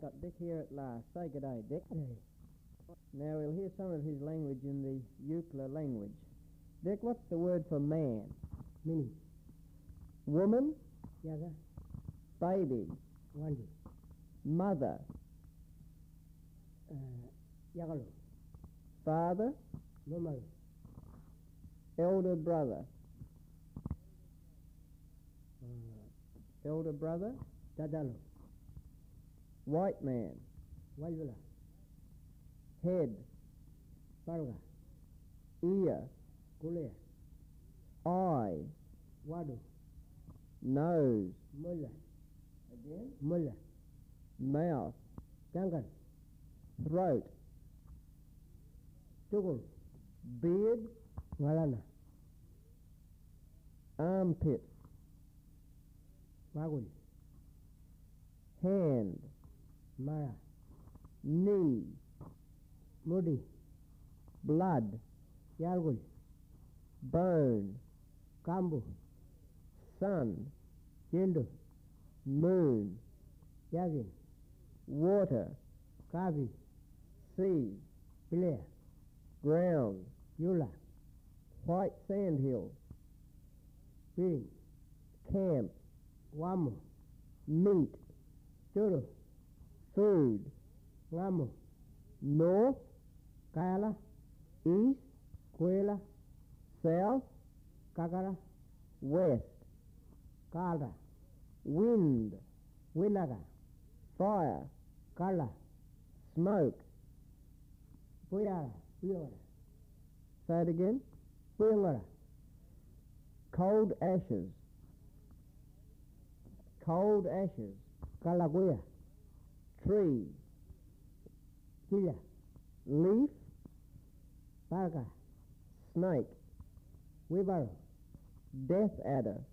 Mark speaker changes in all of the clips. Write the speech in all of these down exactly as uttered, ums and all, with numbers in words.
Speaker 1: got Dick here at last. Say good day, Dick.
Speaker 2: Hey.
Speaker 1: Now we'll hear some of his language in the Eucla language. Dick, what's the word for man?
Speaker 2: Mini.
Speaker 1: Woman,
Speaker 2: Yaga.
Speaker 1: baby,
Speaker 2: Wandi.
Speaker 1: mother,
Speaker 2: Uh, Yagalu.
Speaker 1: father,
Speaker 2: Mumalu.
Speaker 1: elder brother.
Speaker 2: Uh,
Speaker 1: Elder brother,
Speaker 2: Dadalu.
Speaker 1: white man,
Speaker 2: Walvula.
Speaker 1: head,
Speaker 2: Palga.
Speaker 1: ear,
Speaker 2: Kulea.
Speaker 1: eye,
Speaker 2: Wadu.
Speaker 1: nose,
Speaker 2: Mulla.
Speaker 1: again,
Speaker 2: Mulla.
Speaker 1: mouth,
Speaker 2: Tangan.
Speaker 1: throat,
Speaker 2: Tukul.
Speaker 1: beard,
Speaker 2: Ngalana.
Speaker 1: armpit,
Speaker 2: Magul.
Speaker 1: hand,
Speaker 2: Mara.
Speaker 1: knee,
Speaker 2: Mudi.
Speaker 1: blood,
Speaker 2: Yargul.
Speaker 1: bone,
Speaker 2: Kambu.
Speaker 1: sun,
Speaker 2: Chendu.
Speaker 1: moon,
Speaker 2: Yagin.
Speaker 1: water,
Speaker 2: Kavi.
Speaker 1: sea,
Speaker 2: Pilea.
Speaker 1: ground,
Speaker 2: Yula.
Speaker 1: white sandhill,
Speaker 2: Ping.
Speaker 1: camp,
Speaker 2: Wamu.
Speaker 1: meat,
Speaker 2: Churu.
Speaker 1: food,
Speaker 2: Ngamu.
Speaker 1: north,
Speaker 2: Kayala.
Speaker 1: east,
Speaker 2: Kuela.
Speaker 1: south,
Speaker 2: Kakara.
Speaker 1: west,
Speaker 2: Kalra.
Speaker 1: wind,
Speaker 2: Winaga.
Speaker 1: fire,
Speaker 2: Kala.
Speaker 1: smoke.
Speaker 2: Puyara. Puyora.
Speaker 1: Say it again.
Speaker 2: Puyongara.
Speaker 1: Cold ashes, cold ashes,
Speaker 2: Kala kuya.
Speaker 1: tree,
Speaker 2: Chilla.
Speaker 1: leaf,
Speaker 2: Parka.
Speaker 1: snake,
Speaker 2: Wibaro.
Speaker 1: death adder,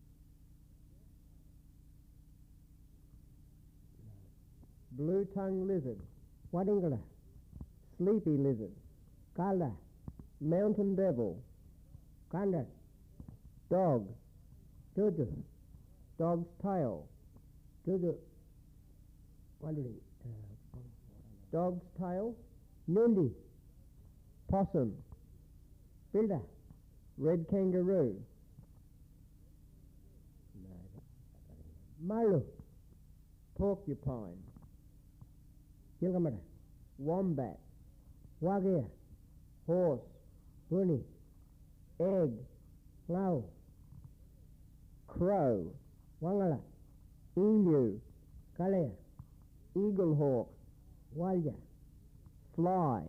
Speaker 1: blue-tongued lizard,
Speaker 2: Wadingala.
Speaker 1: sleepy lizard,
Speaker 2: Kalda.
Speaker 1: mountain devil,
Speaker 2: Kanda.
Speaker 1: dog,
Speaker 2: Tutu.
Speaker 1: dog's tail,
Speaker 2: Tutu. Wandering.
Speaker 1: dog's tail,
Speaker 2: Nundi.
Speaker 1: possum,
Speaker 2: Pilda.
Speaker 1: red kangaroo,
Speaker 2: Malu.
Speaker 1: porcupine,
Speaker 2: Chilkamada.
Speaker 1: wombat,
Speaker 2: Wagea.
Speaker 1: horse,
Speaker 2: Puni.
Speaker 1: egg,
Speaker 2: Ngau.
Speaker 1: crow,
Speaker 2: Wangala.
Speaker 1: emu,
Speaker 2: Kalea.
Speaker 1: eaglehawk,
Speaker 2: Walja.
Speaker 1: fly,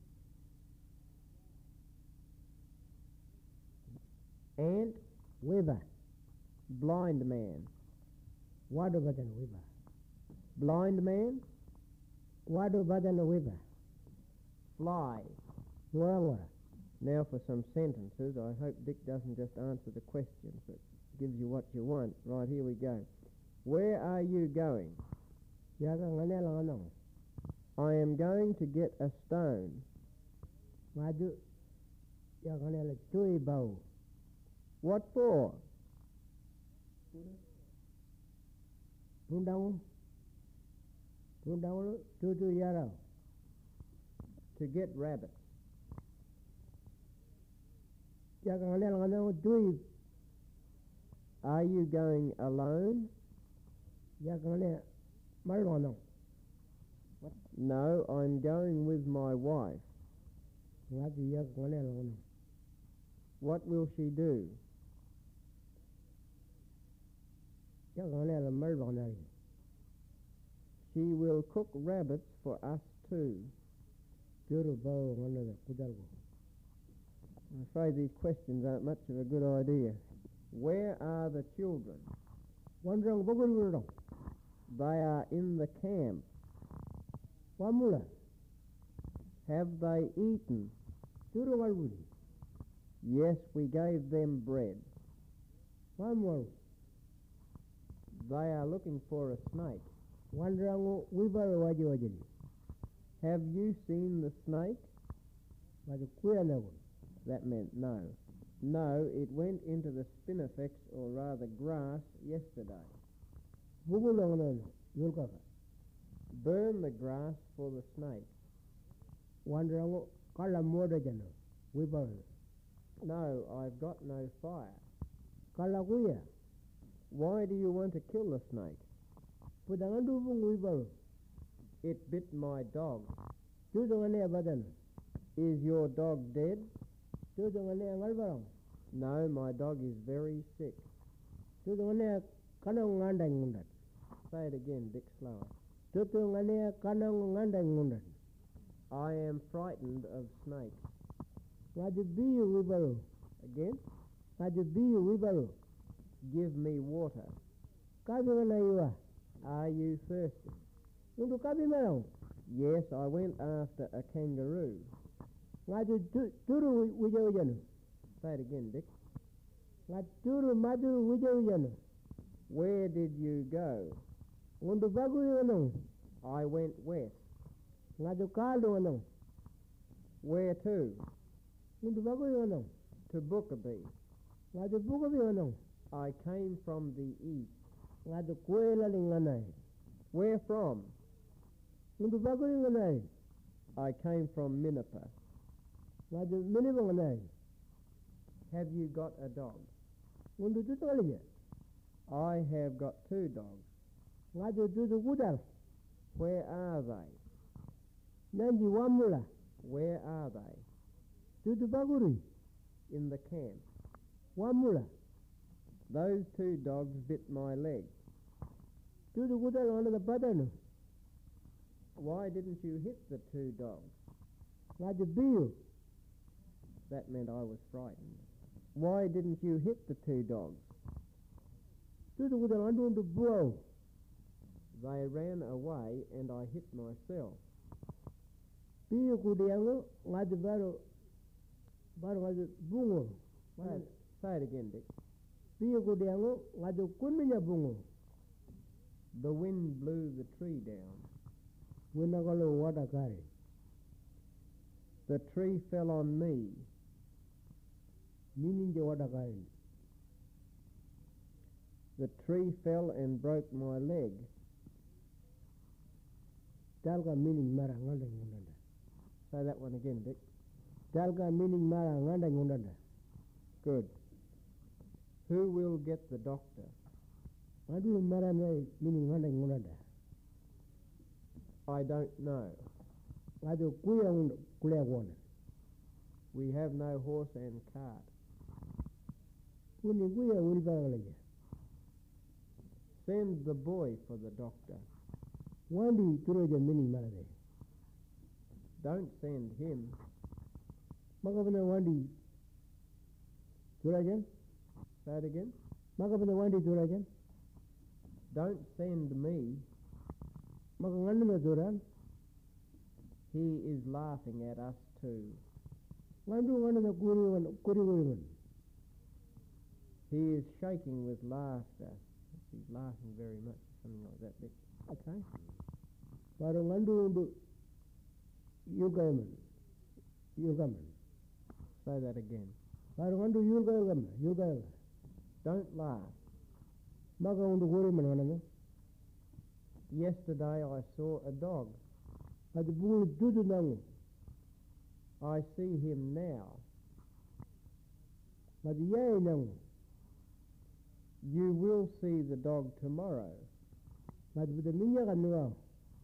Speaker 1: ant,
Speaker 2: Wiba.
Speaker 1: blind man,
Speaker 2: Wadu badan wiba.
Speaker 1: blind man,
Speaker 2: Wadu badan wiba.
Speaker 1: fly.
Speaker 2: Ngora ngora.
Speaker 1: Now for some sentences. I hope Dick doesn't just answer the questions, but gives you what you want. Right, here we go. Where are you going?
Speaker 2: Yaga nganela nganong.
Speaker 1: I am going to get a stone.
Speaker 2: Maju. Yaga nganela tui bau.
Speaker 1: What for?
Speaker 2: Tundang. Tundang tutu yarau.
Speaker 1: To get rabbits.
Speaker 2: Yaga nganela nganong tui.
Speaker 1: Are you going alone?
Speaker 2: Yaga nganela malu nganong.
Speaker 1: No, I'm going with my wife.
Speaker 2: Ngati yaga nganela nganong.
Speaker 1: What will she do?
Speaker 2: Yaga nganela malu nganong.
Speaker 1: She will cook rabbits for us too.
Speaker 2: Turu bau nganela kudargo.
Speaker 1: I'm afraid these questions aren't much of a good idea. Where are the children?
Speaker 2: Wandrang bogul wurang.
Speaker 1: They are in the camp.
Speaker 2: Wamula.
Speaker 1: Have they eaten?
Speaker 2: Turu walwudi.
Speaker 1: Yes, we gave them bread.
Speaker 2: Wamwal.
Speaker 1: They are looking for a snake.
Speaker 2: Wandrang wibaro waji wajili.
Speaker 1: Have you seen the snake?
Speaker 2: Maju kuya nago.
Speaker 1: That meant no. No, it went into the spinifex, or rather grass, yesterday.
Speaker 2: Bugul nganela. Yulkaka.
Speaker 1: Burn the grass for the snake.
Speaker 2: Wanderango kala moda jano. Wibaro.
Speaker 1: No, I've got no fire.
Speaker 2: Kala kuya.
Speaker 1: Why do you want to kill the snake?
Speaker 2: Pudangandu bung wibaro.
Speaker 1: It bit my dog.
Speaker 2: Tudongane abadano.
Speaker 1: Is your dog dead?
Speaker 2: Tudongane angalbarang.
Speaker 1: No, my dog is very sick.
Speaker 2: Tudongane kanang ngandang ngundat.
Speaker 1: Say it again, Dick, slower.
Speaker 2: Tudongane kanang ngandang ngundat.
Speaker 1: I am frightened of snakes.
Speaker 2: Ngaju biyu wibaro.
Speaker 1: Again?
Speaker 2: Ngaju biyu wibaro.
Speaker 1: Give me water.
Speaker 2: Kabi ngana iwa.
Speaker 1: Are you thirsty?
Speaker 2: Undu kabi marang.
Speaker 1: Yes, I went after a kangaroo.
Speaker 2: Ngaju turu wija wijano.
Speaker 1: Say it again, Dick.
Speaker 2: Ngaju turu madu wija wijano.
Speaker 1: Where did you go?
Speaker 2: Undu bagu wijano.
Speaker 1: I went west.
Speaker 2: Ngaju kaldu wijano.
Speaker 1: Where to?
Speaker 2: Undu bagu wijano.
Speaker 1: To Bookaby.
Speaker 2: Ngaju buku wijano.
Speaker 1: I came from the east.
Speaker 2: Ngaju kuela linganai.
Speaker 1: Where from?
Speaker 2: Undu bagu linganai.
Speaker 1: I came from Minnepa.
Speaker 2: Ngaju miniba nganai.
Speaker 1: Have you got a dog?
Speaker 2: Undu tutu kalija.
Speaker 1: I have got two dogs.
Speaker 2: Ngaju tutu kudar.
Speaker 1: Where are they?
Speaker 2: Nanji wamula.
Speaker 1: Where are they?
Speaker 2: Tutu baguri.
Speaker 1: In the camp.
Speaker 2: Wamula.
Speaker 1: Those two dogs bit my leg.
Speaker 2: Tutu kudar wana the padano.
Speaker 1: Why didn't you hit the two dogs?
Speaker 2: Ngaju biyu.
Speaker 1: That meant I was frightened. Why didn't you hit the two dogs?
Speaker 2: Tutu kudar wandu undu buau.
Speaker 1: They ran away and I hit myself.
Speaker 2: Biyu kudiango ngaju baru baru ngaju bungo.
Speaker 1: Say it, say it again, Dick.
Speaker 2: Biyu kudiango ngaju kunminya bungo.
Speaker 1: The wind blew the tree down.
Speaker 2: Wina kalau wada kare.
Speaker 1: The tree fell on me.
Speaker 2: Meaning je wada kare.
Speaker 1: The tree fell and broke my leg.
Speaker 2: Talka meaning mara nganda ngunda.
Speaker 1: Say that one again, Dick.
Speaker 2: Talka meaning mara nganda ngunda.
Speaker 1: Good. Who will get the doctor?
Speaker 2: Adu mara meaning nganda ngunda.
Speaker 1: I don't know.
Speaker 2: Adu kuya ngunda kuya wana.
Speaker 1: We have no horse and cart.
Speaker 2: Kuni kuya wilbara lagi.
Speaker 1: Send the boy for the doctor.
Speaker 2: Wandi turoja meaning mara de.
Speaker 1: Don't send him.
Speaker 2: Maka benda wandi turajan.
Speaker 1: Say it again.
Speaker 2: Maka benda wandi turajan.
Speaker 1: Don't send me.
Speaker 2: Maka nganda na turan.
Speaker 1: He is laughing at us too.
Speaker 2: Ngandu nganda na kuri wana kuri kuri wana.
Speaker 1: He is shaking with laughter. He's laughing very much, something like that, Dick.
Speaker 2: Okay. Baru ngandu undu yugaman. Yugaman.
Speaker 1: Say that again.
Speaker 2: Baru ngandu yugaman. Yugaman.
Speaker 1: Don't laugh.
Speaker 2: Maka undu kuri mana mana.
Speaker 1: Yesterday I saw a dog.
Speaker 2: Adu bulu dudu nangu.
Speaker 1: I see him now.
Speaker 2: Adu yai nangu.
Speaker 1: You will see the dog tomorrow.
Speaker 2: Adu buda minya kanuwa.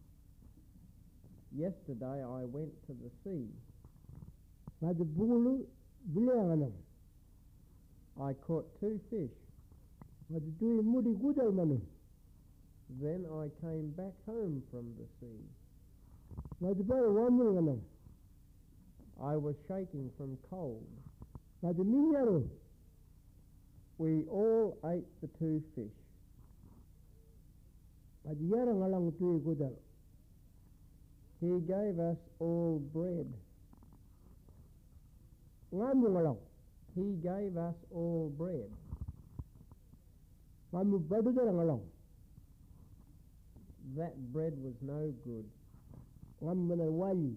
Speaker 1: Yesterday I went to the sea.
Speaker 2: Adu bulu bilya nangu.
Speaker 1: I caught two fish.
Speaker 2: Adu tui mudi gudal manu.
Speaker 1: Then I came back home from the sea.
Speaker 2: Adu baru wamul nangu.
Speaker 1: I was shaking from cold.
Speaker 2: Adu minya ro.
Speaker 1: We all ate the two fish.
Speaker 2: Adu yara ngalang tui gudal.
Speaker 1: He gave us all bread.
Speaker 2: Ngamu ngalang.
Speaker 1: He gave us all bread.
Speaker 2: Ngamu badu jara ngalang.
Speaker 1: That bread was no good.
Speaker 2: Ngamu mana wali.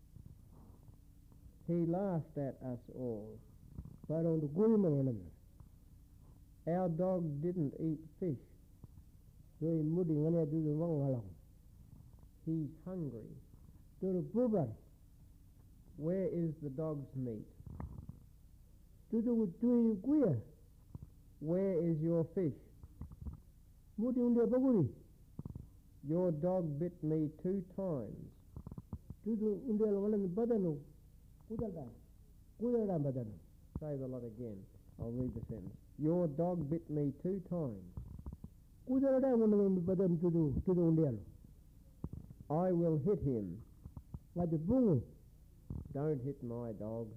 Speaker 1: He laughed at us all.
Speaker 2: Baru undu kuri mana mana.
Speaker 1: Our dog didn't eat fish.
Speaker 2: Tui mudi ngani dudu wang ngalang.
Speaker 1: He's hungry.
Speaker 2: Turu pubar.
Speaker 1: Where is the dog's meat?
Speaker 2: Tutu tui kuya.
Speaker 1: Where is your fish?
Speaker 2: Muti unde baguri.
Speaker 1: Your dog bit me two times.
Speaker 2: Tutu unde alwalan badanu. Kudalda. Kudalda badanu.
Speaker 1: Say the lot again. I'll read the sentence. Your dog bit me two times.
Speaker 2: Kudalda unde badan tutu tutu unde alo.
Speaker 1: I will hit him.
Speaker 2: Ngadu bungu.
Speaker 1: Don't hit my dog.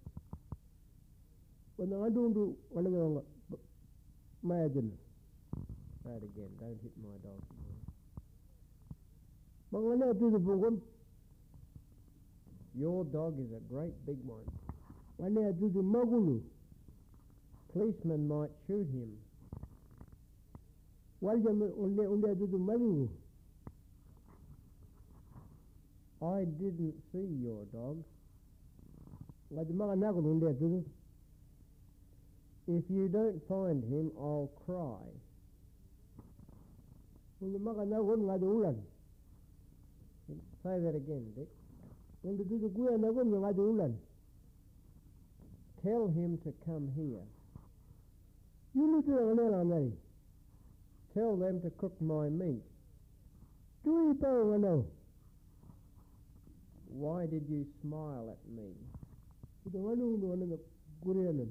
Speaker 2: When adu undu wananga mayajin.
Speaker 1: Say it again. Don't hit my dog.
Speaker 2: Mangana tutu bungun.
Speaker 1: Your dog is a great big one.
Speaker 2: Wane tutu magulu.
Speaker 1: Policeman might shoot him.
Speaker 2: Waljam unde unde tutu malingu.
Speaker 1: I didn't see your dog.
Speaker 2: Ngadu maga nakun unde tutu.
Speaker 1: If you don't find him, I'll cry.
Speaker 2: Unde maga nakun ngadu ulan.
Speaker 1: Say that again, Dick.
Speaker 2: Unde tutu kuya nakun ngadu ulan.
Speaker 1: Tell him to come here.
Speaker 2: Yulu tu ngane ngari.
Speaker 1: Tell them to cook my meat.
Speaker 2: Tui pa ngano.
Speaker 1: Why did you smile at me?
Speaker 2: Itu nganu undu ngane kurianan.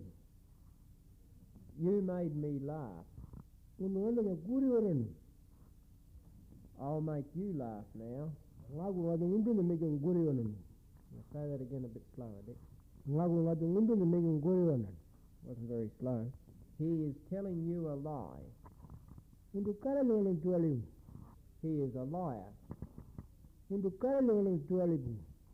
Speaker 1: You made me laugh.
Speaker 2: Undu ngane kurianan.
Speaker 1: I'll make you laugh now.
Speaker 2: Ngagu ngadu undu ne making kurianan.
Speaker 1: Now say that again a bit slower, Dick.
Speaker 2: Ngagu ngadu undu ne making kurianan.
Speaker 1: Wasn't very slow. He is telling you a lie.
Speaker 2: Undu kara ngane tualiu.
Speaker 1: He is a liar.
Speaker 2: Undu kara ngane tualiu.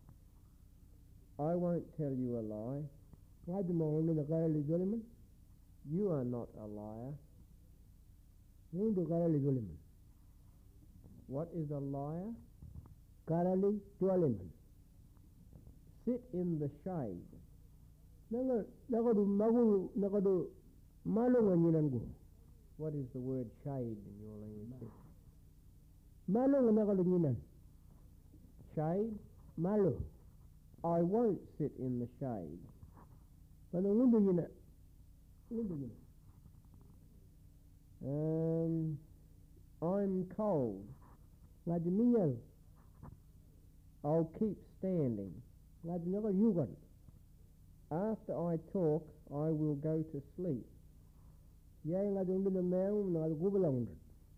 Speaker 1: I won't tell you a lie.
Speaker 2: Ngadu ma undu ne kara li tualiman.
Speaker 1: You are not a liar.
Speaker 2: Undu kara li tualiman.
Speaker 1: What is a liar?
Speaker 2: Kara li tualiman.
Speaker 1: Sit in the shade.
Speaker 2: Nanga nakadu magulu nakadu malo nganyinan.
Speaker 1: What is the word shade in your language?
Speaker 2: Malo nakadu nyinan.
Speaker 1: Shade?
Speaker 2: Malo.
Speaker 1: I won't sit in the shade.
Speaker 2: Pada ngundu nyina. Ngundu nyina.
Speaker 1: Um, I'm cold.
Speaker 2: Ngadi minyal.
Speaker 1: I'll keep standing.
Speaker 2: Ngadi nakadu yugan.
Speaker 1: After I talk, I will go to sleep.
Speaker 2: Yai ngadi undu na mayang ngadi kubala undu.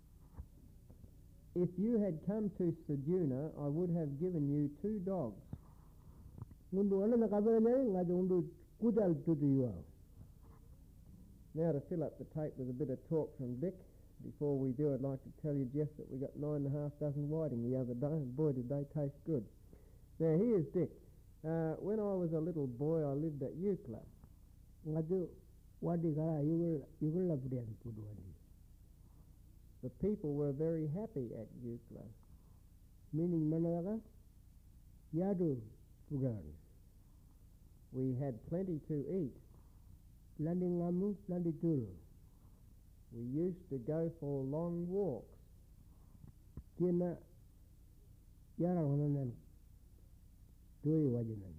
Speaker 1: If you had come to Seduna, I would have given you two dogs.
Speaker 2: Ngundu wana na kabala nyai ngadi undu kudal tutu yuwa.
Speaker 1: Now to fill up the tape with a bit of talk from Dick. Before we do, I'd like to tell you, Jeff, that we got nine and a half dozen whiting the other day, and boy did they taste good. Now here's Dick. Uh, when I was a little boy, I lived at Eucla.
Speaker 2: Ngadu wadi kara yugul yugul lapudian pudu wadi.
Speaker 1: The people were very happy at Eucla.
Speaker 2: Meaning manaka yadu pugan.
Speaker 1: We had plenty to eat.
Speaker 2: Plenty ngamu, plenty turu.
Speaker 1: We used to go for long walks.
Speaker 2: Kina yara wananan tui wajinan.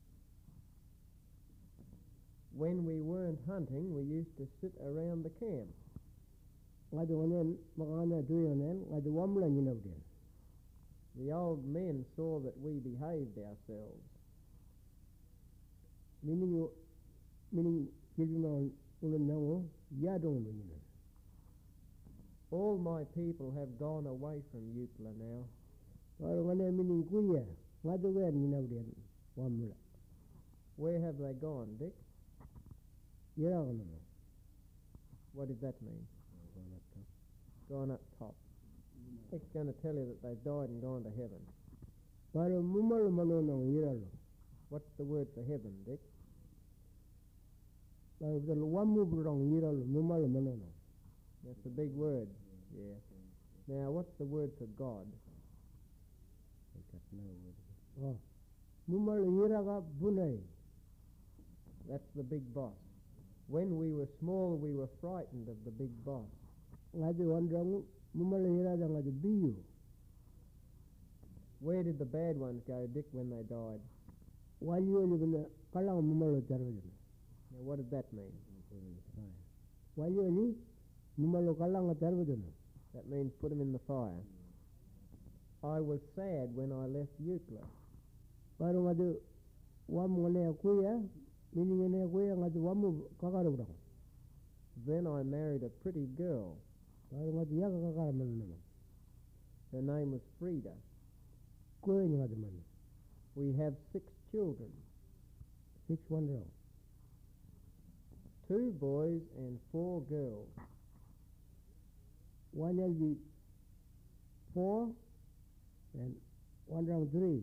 Speaker 1: When we weren't hunting, we used to sit around the camp.
Speaker 2: Ngadu wanan makana tui wanan ngadu wamla nyinawdian.
Speaker 1: The old men saw that we behaved ourselves.
Speaker 2: Meaning you meaning kilina unan nango yadong nyinan.
Speaker 1: All my people have gone away from Eucla now.
Speaker 2: Aro ngane meaning kuya ngadu wer nyinawdian wamla.
Speaker 1: Where have they gone, Dick?
Speaker 2: Yara kanano.
Speaker 1: What does that mean? Gone up top. Dick's going to tell you that they've died and gone to heaven.
Speaker 2: Paro mumalu manonang yiralo.
Speaker 1: What's the word for heaven, Dick?
Speaker 2: Paro dal wamu burong yiralo mumalu manonang.
Speaker 1: That's a big word. Yeah. Now, what's the word for God?
Speaker 2: I got no word. Oh. Mumalu yiraga bunay.
Speaker 1: That's the big boss. When we were small, we were frightened of the big boss.
Speaker 2: Ngadi wandrang mumalu yiraga ngadi biyu.
Speaker 1: Where did the bad ones go, Dick, when they died?
Speaker 2: Walio ni kalang mumalo charvajana.
Speaker 1: Now, what did that mean?
Speaker 2: Walio ni mumalo kalang charvajana.
Speaker 1: That means put them in the fire. I was sad when I left Euclid.
Speaker 2: Baru ngadu wamu ngane kuya, meaning ngane kuya ngadu wamu kakarubra.
Speaker 1: Then I married a pretty girl.
Speaker 2: Baru ngadu ya kakaraman.
Speaker 1: Her name was Frida.
Speaker 2: Kuya ni ngadu man.
Speaker 1: We have six children.
Speaker 2: Six one girl.
Speaker 1: Two boys and four girls.
Speaker 2: One L G four and one round three.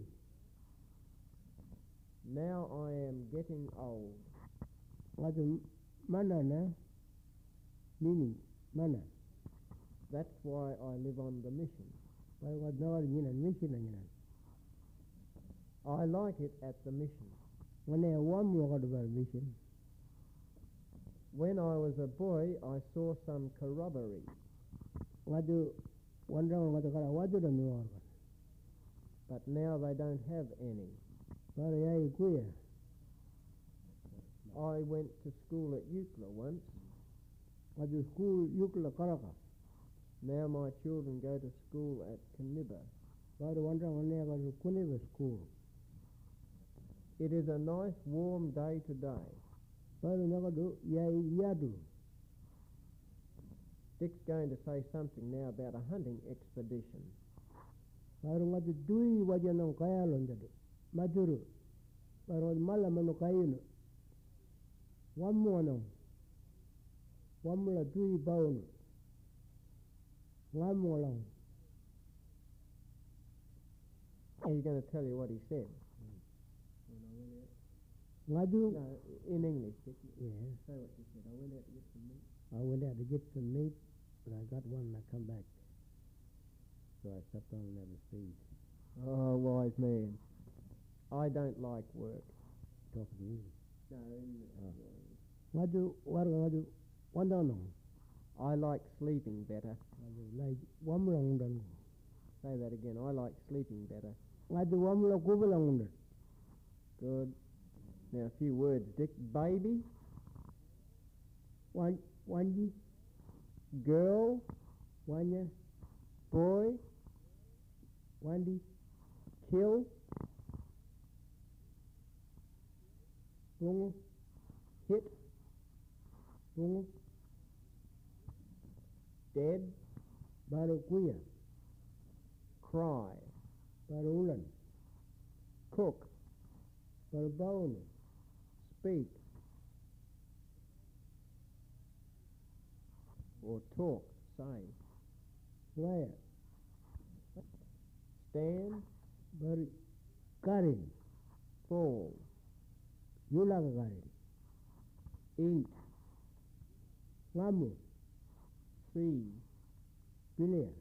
Speaker 1: Now I am getting old.
Speaker 2: Ngadu mana na, meaning mana.
Speaker 1: That's why I live on the mission.
Speaker 2: Baru ngadu nawar nyinan mission na nyinan.
Speaker 1: I like it at the mission.
Speaker 2: Ngane wamu ngadu bar mission.
Speaker 1: When I was a boy, I saw some corroboree.
Speaker 2: Ngadu one round ngadu kara wadu na nuar.
Speaker 1: But now they don't have any.
Speaker 2: Baru ya kuya.
Speaker 1: I went to school at Euclid once.
Speaker 2: Ngadu school Euclid karaka.
Speaker 1: Now my children go to school at Kaniba.
Speaker 2: Baru one round ngane ngadu Kaniba school.
Speaker 1: It is a nice warm day today.
Speaker 2: Baru ngadu ya yadu.
Speaker 1: Dick's going to say something now about a hunting expedition.
Speaker 2: Baru ngadu dui wajanong kaya lonjadu. Majuru. Baru mala manu kayunu. Wamu anong. Wamu la dui baunu. Wamu along.
Speaker 1: He's going to tell you what he said.
Speaker 2: Ngadu.
Speaker 1: No, in English. Dick.
Speaker 2: Yeah.
Speaker 1: Say what you said. I went out to get some meat.
Speaker 2: I went out to get some meat, but I got one and I come back. So I stepped on another seed.
Speaker 1: Oh, wise man. I don't like work.
Speaker 2: Talking to me.
Speaker 1: No,
Speaker 2: Oh. Ngadu waru ngadu wandano.
Speaker 1: I like sleeping better.
Speaker 2: Ngadu like wamlang dan.
Speaker 1: Say that again. I like sleeping better.
Speaker 2: Ngadu wamla kubelang dan.
Speaker 1: Good. Now a few words, Dick. Baby,
Speaker 2: Wan wanji
Speaker 1: girl,
Speaker 2: wanya
Speaker 1: boy,
Speaker 2: wandi
Speaker 1: kill,
Speaker 2: bungu
Speaker 1: hit,
Speaker 2: bungu
Speaker 1: dead,
Speaker 2: baru kuya
Speaker 1: cry,
Speaker 2: baru ulan
Speaker 1: cook,
Speaker 2: baru baunu
Speaker 1: speak, or talk, say,
Speaker 2: ngaya
Speaker 1: stand,
Speaker 2: baru karin
Speaker 1: fall,
Speaker 2: yula karin
Speaker 1: eat,
Speaker 2: ngamu
Speaker 1: see,
Speaker 2: pilih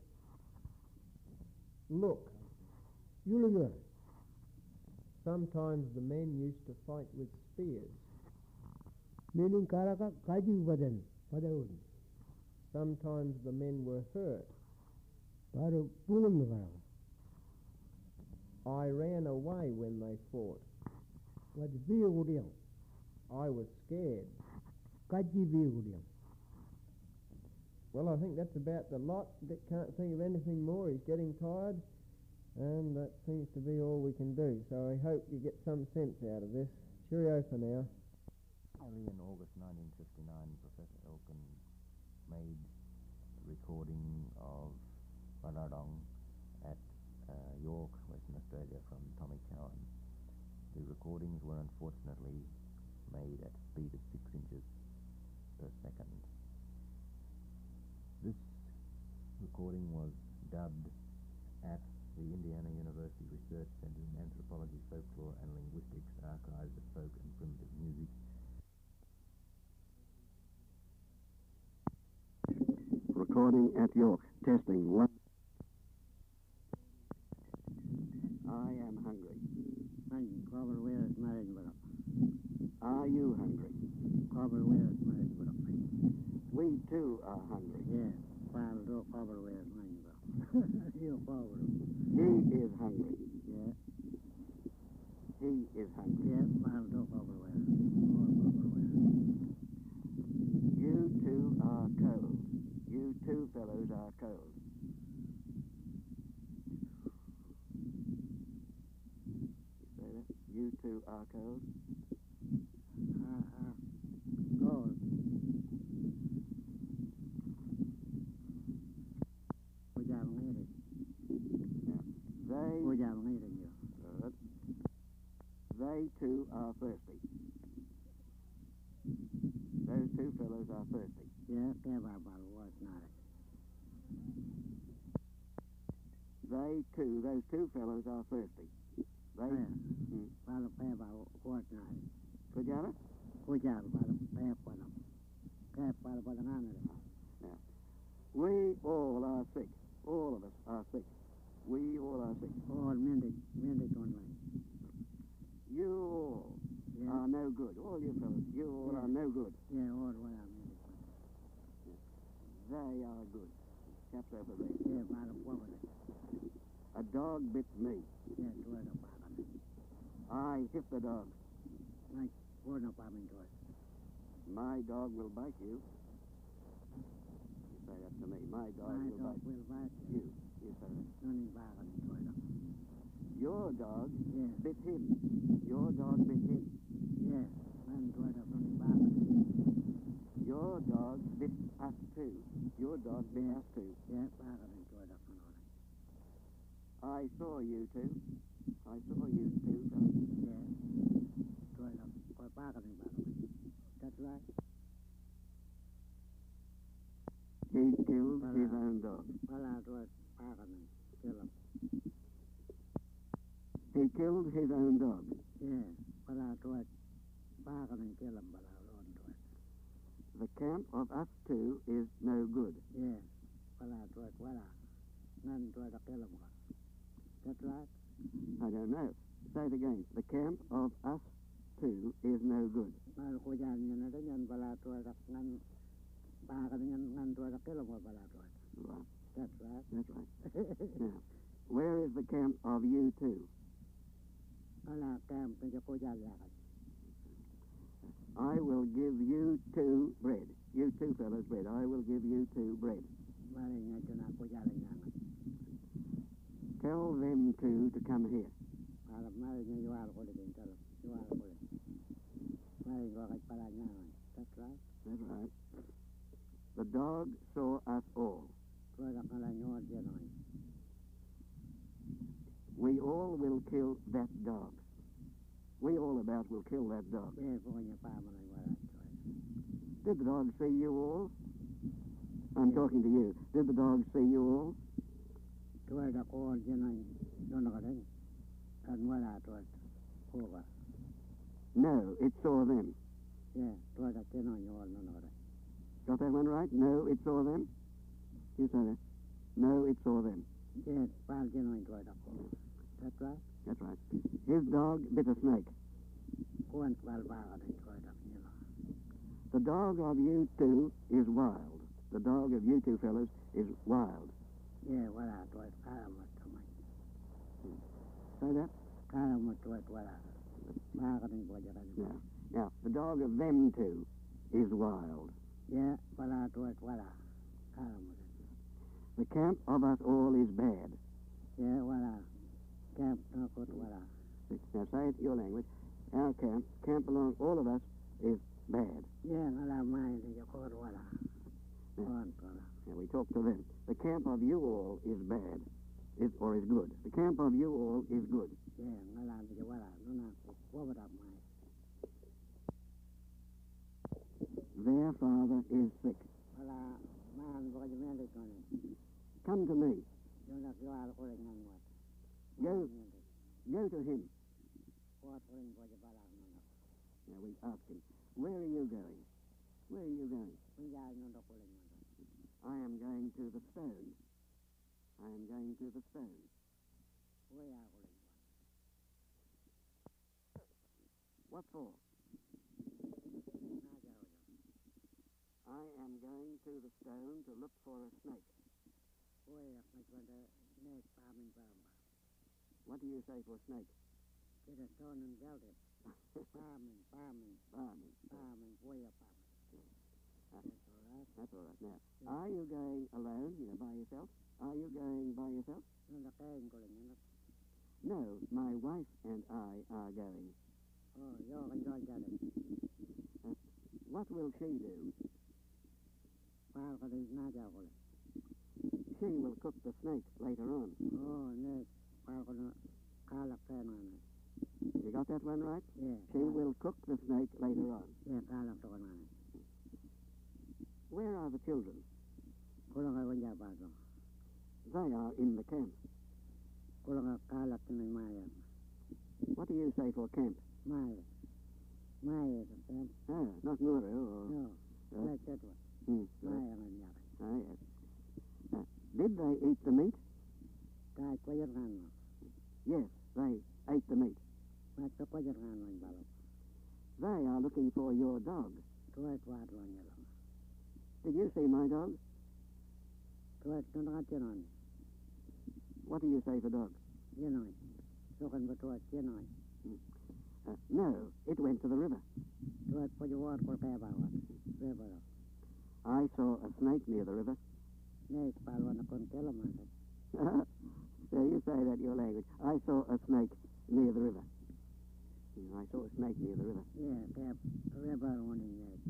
Speaker 1: look.
Speaker 2: yulu.
Speaker 1: Sometimes the men used to fight with spears.
Speaker 2: Meaning karaka kaji badan padaun.
Speaker 1: Sometimes the men were hurt.
Speaker 2: Baru pungun karaka.
Speaker 1: I ran away when they fought.
Speaker 2: Wat biu gudiam.
Speaker 1: I was scared.
Speaker 2: Kaji biu gudiam.
Speaker 1: Well, I think that's about the lot. Dick can't think of anything more. He's getting tired. And that seems to be all we can do. So I hope you get some sense out of this. Cheerio for now.
Speaker 3: Early in August nineteen fifty-nine, Professor Elkin made a recording of Bunurong at uh, York, Western Australia, from Tommy Cowan. The recordings were unfortunately made at a speed of six inches per second. This recording was dubbed at the Indiana University Research Center in Anthropology, Folklore and Linguistics, Archives of Folk and Primitive Music.
Speaker 4: Recording at York. Testing one. I am hungry. Are you hungry? We too are hungry.
Speaker 2: Yeah. Pal do cover with mine. You cover.
Speaker 4: He is hungry.
Speaker 2: Yeah.
Speaker 4: He is hungry.
Speaker 2: Yeah, pal do cover with. All cover with.
Speaker 4: You two are cold. You two fellows are cold. You say that? You two are cold.
Speaker 2: Ah, ah. Gold. Ujang ngiring.
Speaker 4: They,
Speaker 2: Ujang ngiring you.
Speaker 4: Good. They too are thirsty. Those two fellows are thirsty.
Speaker 2: Yeah, keva pal was not.
Speaker 4: They too, those two fellows are thirsty. They,
Speaker 2: Yeah.
Speaker 4: Hmm.
Speaker 2: Pal keva was not.
Speaker 4: Together?
Speaker 2: Ujang pal keva nam. Keva pal pal nana.
Speaker 4: We all are sick. All of us are sick. We all are sick.
Speaker 2: All mindig, mindig only.
Speaker 4: You all
Speaker 2: Yeah.
Speaker 4: are no good. All you fellows, you all
Speaker 2: Yeah.
Speaker 4: are no good.
Speaker 2: Yeah, all what I mindig.
Speaker 4: They are good. Chaps over there.
Speaker 2: Yeah, pal poverty.
Speaker 4: A dog bit me.
Speaker 2: Yeah, to it pal.
Speaker 4: I hit the dog.
Speaker 2: Like, we're not bombing to it.
Speaker 4: My dog will bite you. You say that to me. My dog
Speaker 2: My
Speaker 4: will
Speaker 2: dog
Speaker 4: bite
Speaker 2: will bite you.
Speaker 4: you. You say that.
Speaker 2: None bombing to it.
Speaker 4: Your dog
Speaker 2: Yeah,
Speaker 4: bit him. Your dog bit him.
Speaker 2: yeah. None to it, none bombing.
Speaker 4: Your dog bit us too. Your dog bit
Speaker 2: Yeah.
Speaker 4: us too.
Speaker 2: Yeah, bombing to it.
Speaker 4: I saw you two. I saw you two fellows.
Speaker 2: Yeah. To it, or bombing, by the way. That's right.
Speaker 4: He killed
Speaker 2: Well,
Speaker 4: his
Speaker 2: uh,
Speaker 4: own dog.
Speaker 2: Well, I do it, bombing. Kill him.
Speaker 4: He killed his own dog.
Speaker 2: Yeah. Well, I do it, bombing, kill him, but I don't do it.
Speaker 4: The camp of us two is no good.
Speaker 2: Yeah. Well, I do it, well, I. None to it, kill him. That's right.
Speaker 4: I don't know. Say it again. The camp of us two is no good.
Speaker 2: Mal ko dyan yun na rin yan, bala to it, ngan, baka yan, ngan to it, kill him, bala to it.
Speaker 4: Right.
Speaker 2: That's right.
Speaker 4: That's right. Now, where is the camp of you two?
Speaker 2: Wala, camp, medyo ko dyan lakad.
Speaker 4: I will give you two bread. You two fellows bread. I will give you two bread.
Speaker 2: Mali nga dyan ako dyan lang.
Speaker 4: Tell them two to come here.
Speaker 2: Para mali nga yuwal ko din, talo. Yuwal ko din. Mali ko kay pala nga. That's right.
Speaker 4: That's right. The dog saw us all.
Speaker 2: Tuwala ka lang yuwal dyan ay.
Speaker 4: We all will kill that dog. We all about will kill that dog.
Speaker 2: Eh, po niya pa mo na wala to it.
Speaker 4: Did the dog see you all? I'm talking to you. Did the dog see you all?
Speaker 2: Tuwala ko dyan ay. Doon ka rin. At wala to it. Kuka.
Speaker 4: No, it saw them.
Speaker 2: Yeah, tuwala dyan ay yuwal doon ka rin.
Speaker 4: Got that one right? No, it saw them? You say that. No, it saw them.
Speaker 2: Yeah, pal dyan ay tuwala ko. That's right.
Speaker 4: That's right. His dog bit a snake.
Speaker 2: Kuwan pal baka rin tuwala. You know.
Speaker 4: The dog of you two is wild. The dog of you two fellows is wild.
Speaker 2: Yeah, wala to it. Kala mo to man.
Speaker 4: Say that?
Speaker 2: Kala mo to it, wala. Baka rin ko dyan.
Speaker 4: Now, now, the dog of them two is wild.
Speaker 2: Yeah, wala to it, wala. Kala mo rin.
Speaker 4: The camp of us all is bad.
Speaker 2: Yeah, wala. Camp na ko wala.
Speaker 4: Now say it your language. Our camp, camp along all of us, is bad.
Speaker 2: Yeah, wala may na ko wala. Kuwan wala.
Speaker 4: Now we talk to them. The camp of you all is bad, is or is good. The camp of you all is good.
Speaker 2: Yeah, wala na wala. Nuna ko wala may.
Speaker 4: Their father is sick.
Speaker 2: Wala man ko dyan meron ko rin.
Speaker 4: Come to me.
Speaker 2: Yung nakiwala ko rin ng wat.
Speaker 4: Go, go to him.
Speaker 2: Kuwan ko rin ko dyan wala.
Speaker 4: Now we ask him, where are you going? Where are you going?
Speaker 2: Kunyari nung ko rin.
Speaker 4: I am going to the stone. I am going to the stone.
Speaker 2: Kuya ko rin.
Speaker 4: What for? I am going to the stone to look for a snake.
Speaker 2: Boy, I went to neck farming farm.
Speaker 4: What do you say for snake?
Speaker 2: Get a stone and build it. Farming, farming,
Speaker 4: Farming.
Speaker 2: farming, way up farming.
Speaker 4: Uh,
Speaker 2: That's all right.
Speaker 4: That's all right. Now,
Speaker 2: Yeah.
Speaker 4: are you going alone, you know, by yourself? Are you going by yourself?
Speaker 2: And the cane going in it.
Speaker 4: No, my wife and I are going.
Speaker 2: Oh, you're going to get it.
Speaker 4: What will she do?
Speaker 2: Far for these not out.
Speaker 4: She will cook the snake later on.
Speaker 2: Oh, neck, far for the call up fan on it.
Speaker 4: You got that one right?
Speaker 2: Yeah.
Speaker 4: She will cook the snake later on.
Speaker 2: Yeah, call up on it.
Speaker 4: Where are the children?
Speaker 2: Kulong ako niya pa ito.
Speaker 4: They are in the camp.
Speaker 2: Kulong ako kalak na yung maya.
Speaker 4: What do you say for camp?
Speaker 2: Maya. Maya ito. Camp.
Speaker 4: Ah, not Muru or...
Speaker 2: No.
Speaker 4: Uh,
Speaker 2: Like that one.
Speaker 4: Hmm, right.
Speaker 2: Maya nga niya.
Speaker 4: Ah, yes. Uh, did they eat the meat?
Speaker 2: Kahit ko yung ano.
Speaker 4: Yes, they ate the meat.
Speaker 2: Kahit ko yung ano yung balok.
Speaker 4: They are looking for your dog.
Speaker 2: Tuwait wato niya lang.
Speaker 4: Did you see my dog?
Speaker 2: Tuwait na nakatinon.
Speaker 4: What do you say for dog?
Speaker 2: Yanoy. Sukan ba tuwait? Yanoy.
Speaker 4: Uh, no, it went to the river.
Speaker 2: Tuwait po yung war ko kaya bawat. River.
Speaker 4: I saw a snake near the river.
Speaker 2: Neck, palwa na kung kailaman.
Speaker 4: So you say that your language. I saw a snake near the river. I saw a snake near the river.
Speaker 2: Yeah, kaya river one in neck.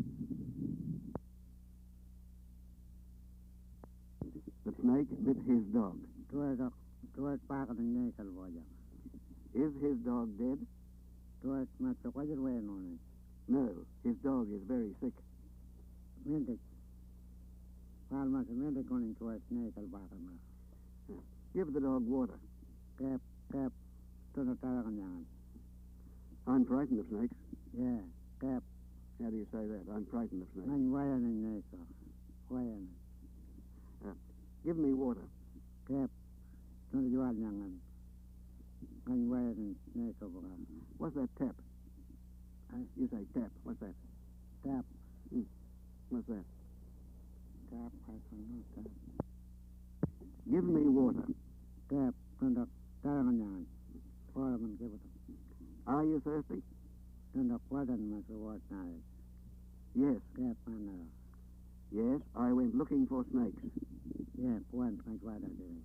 Speaker 4: The snake bit his dog.
Speaker 2: Tuwait ako. Tuwait pa ako ng neck alboja.
Speaker 4: Is his dog dead?
Speaker 2: Tuwait matso ko yung way nun.
Speaker 4: No, his dog is very sick.
Speaker 2: Mendik. Palma sa mendik ko ng tuwait neck albaka na.
Speaker 4: Give the dog water.
Speaker 2: Kaya, kaya, tunatara ka niyan.
Speaker 4: I'm frightened of snakes.
Speaker 2: Yeah, kaya,
Speaker 4: How do you say that? I'm frightened of snakes.
Speaker 2: nang waya ng neck ko. Waya na.
Speaker 4: Give me water.
Speaker 2: Kaya, tunajual niyan. Nang waya ng neck ko baka.
Speaker 4: What's that tap?
Speaker 2: Ay.
Speaker 4: You say tap. What's that?
Speaker 2: Tap,
Speaker 4: What's that?
Speaker 2: tap, I don't know, tap.
Speaker 4: Give me water.
Speaker 2: Kaya, tunatara ka niyan. Wala man kaya ito.
Speaker 4: Are you thirsty?
Speaker 2: Tunakwadan mo sa wat na.
Speaker 4: Yes.
Speaker 2: Kaya, paano?
Speaker 4: Yes, I went looking for snakes.
Speaker 2: Yeah, puwan, kaya din.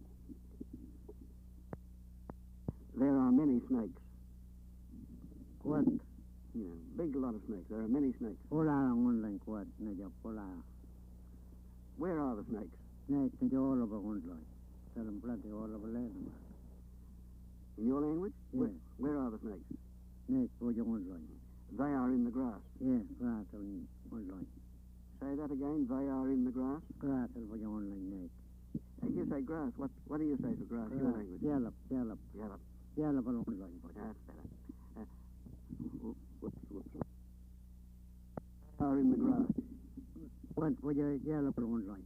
Speaker 4: There are many snakes.
Speaker 2: Kuwat,
Speaker 4: You know, big lot of snakes. There are many snakes.
Speaker 2: pula ang unlang kuwat na dyan, pula.
Speaker 4: Where are the snakes?
Speaker 2: Nek, na dyan all of a unlang. Salam pula, di all of a len.
Speaker 4: In your language? Where,
Speaker 2: Yeah.
Speaker 4: where are the snakes?
Speaker 2: Nek, po dyan unlang.
Speaker 4: They are in the grass.
Speaker 2: Yeah, grass ang unlang.
Speaker 4: Say that again. They are in the grass.
Speaker 2: Grass ang po dyan unlang, nek.
Speaker 4: Hey, you say grass. What What do you say for grass? Your language.
Speaker 2: Yelap, yelap,
Speaker 4: Yellow.
Speaker 2: yelap ang unlang.
Speaker 4: That's better. Uh, whoops, whoops. Are in the grass.
Speaker 2: Kuwat po dyan, yelap ang unlang.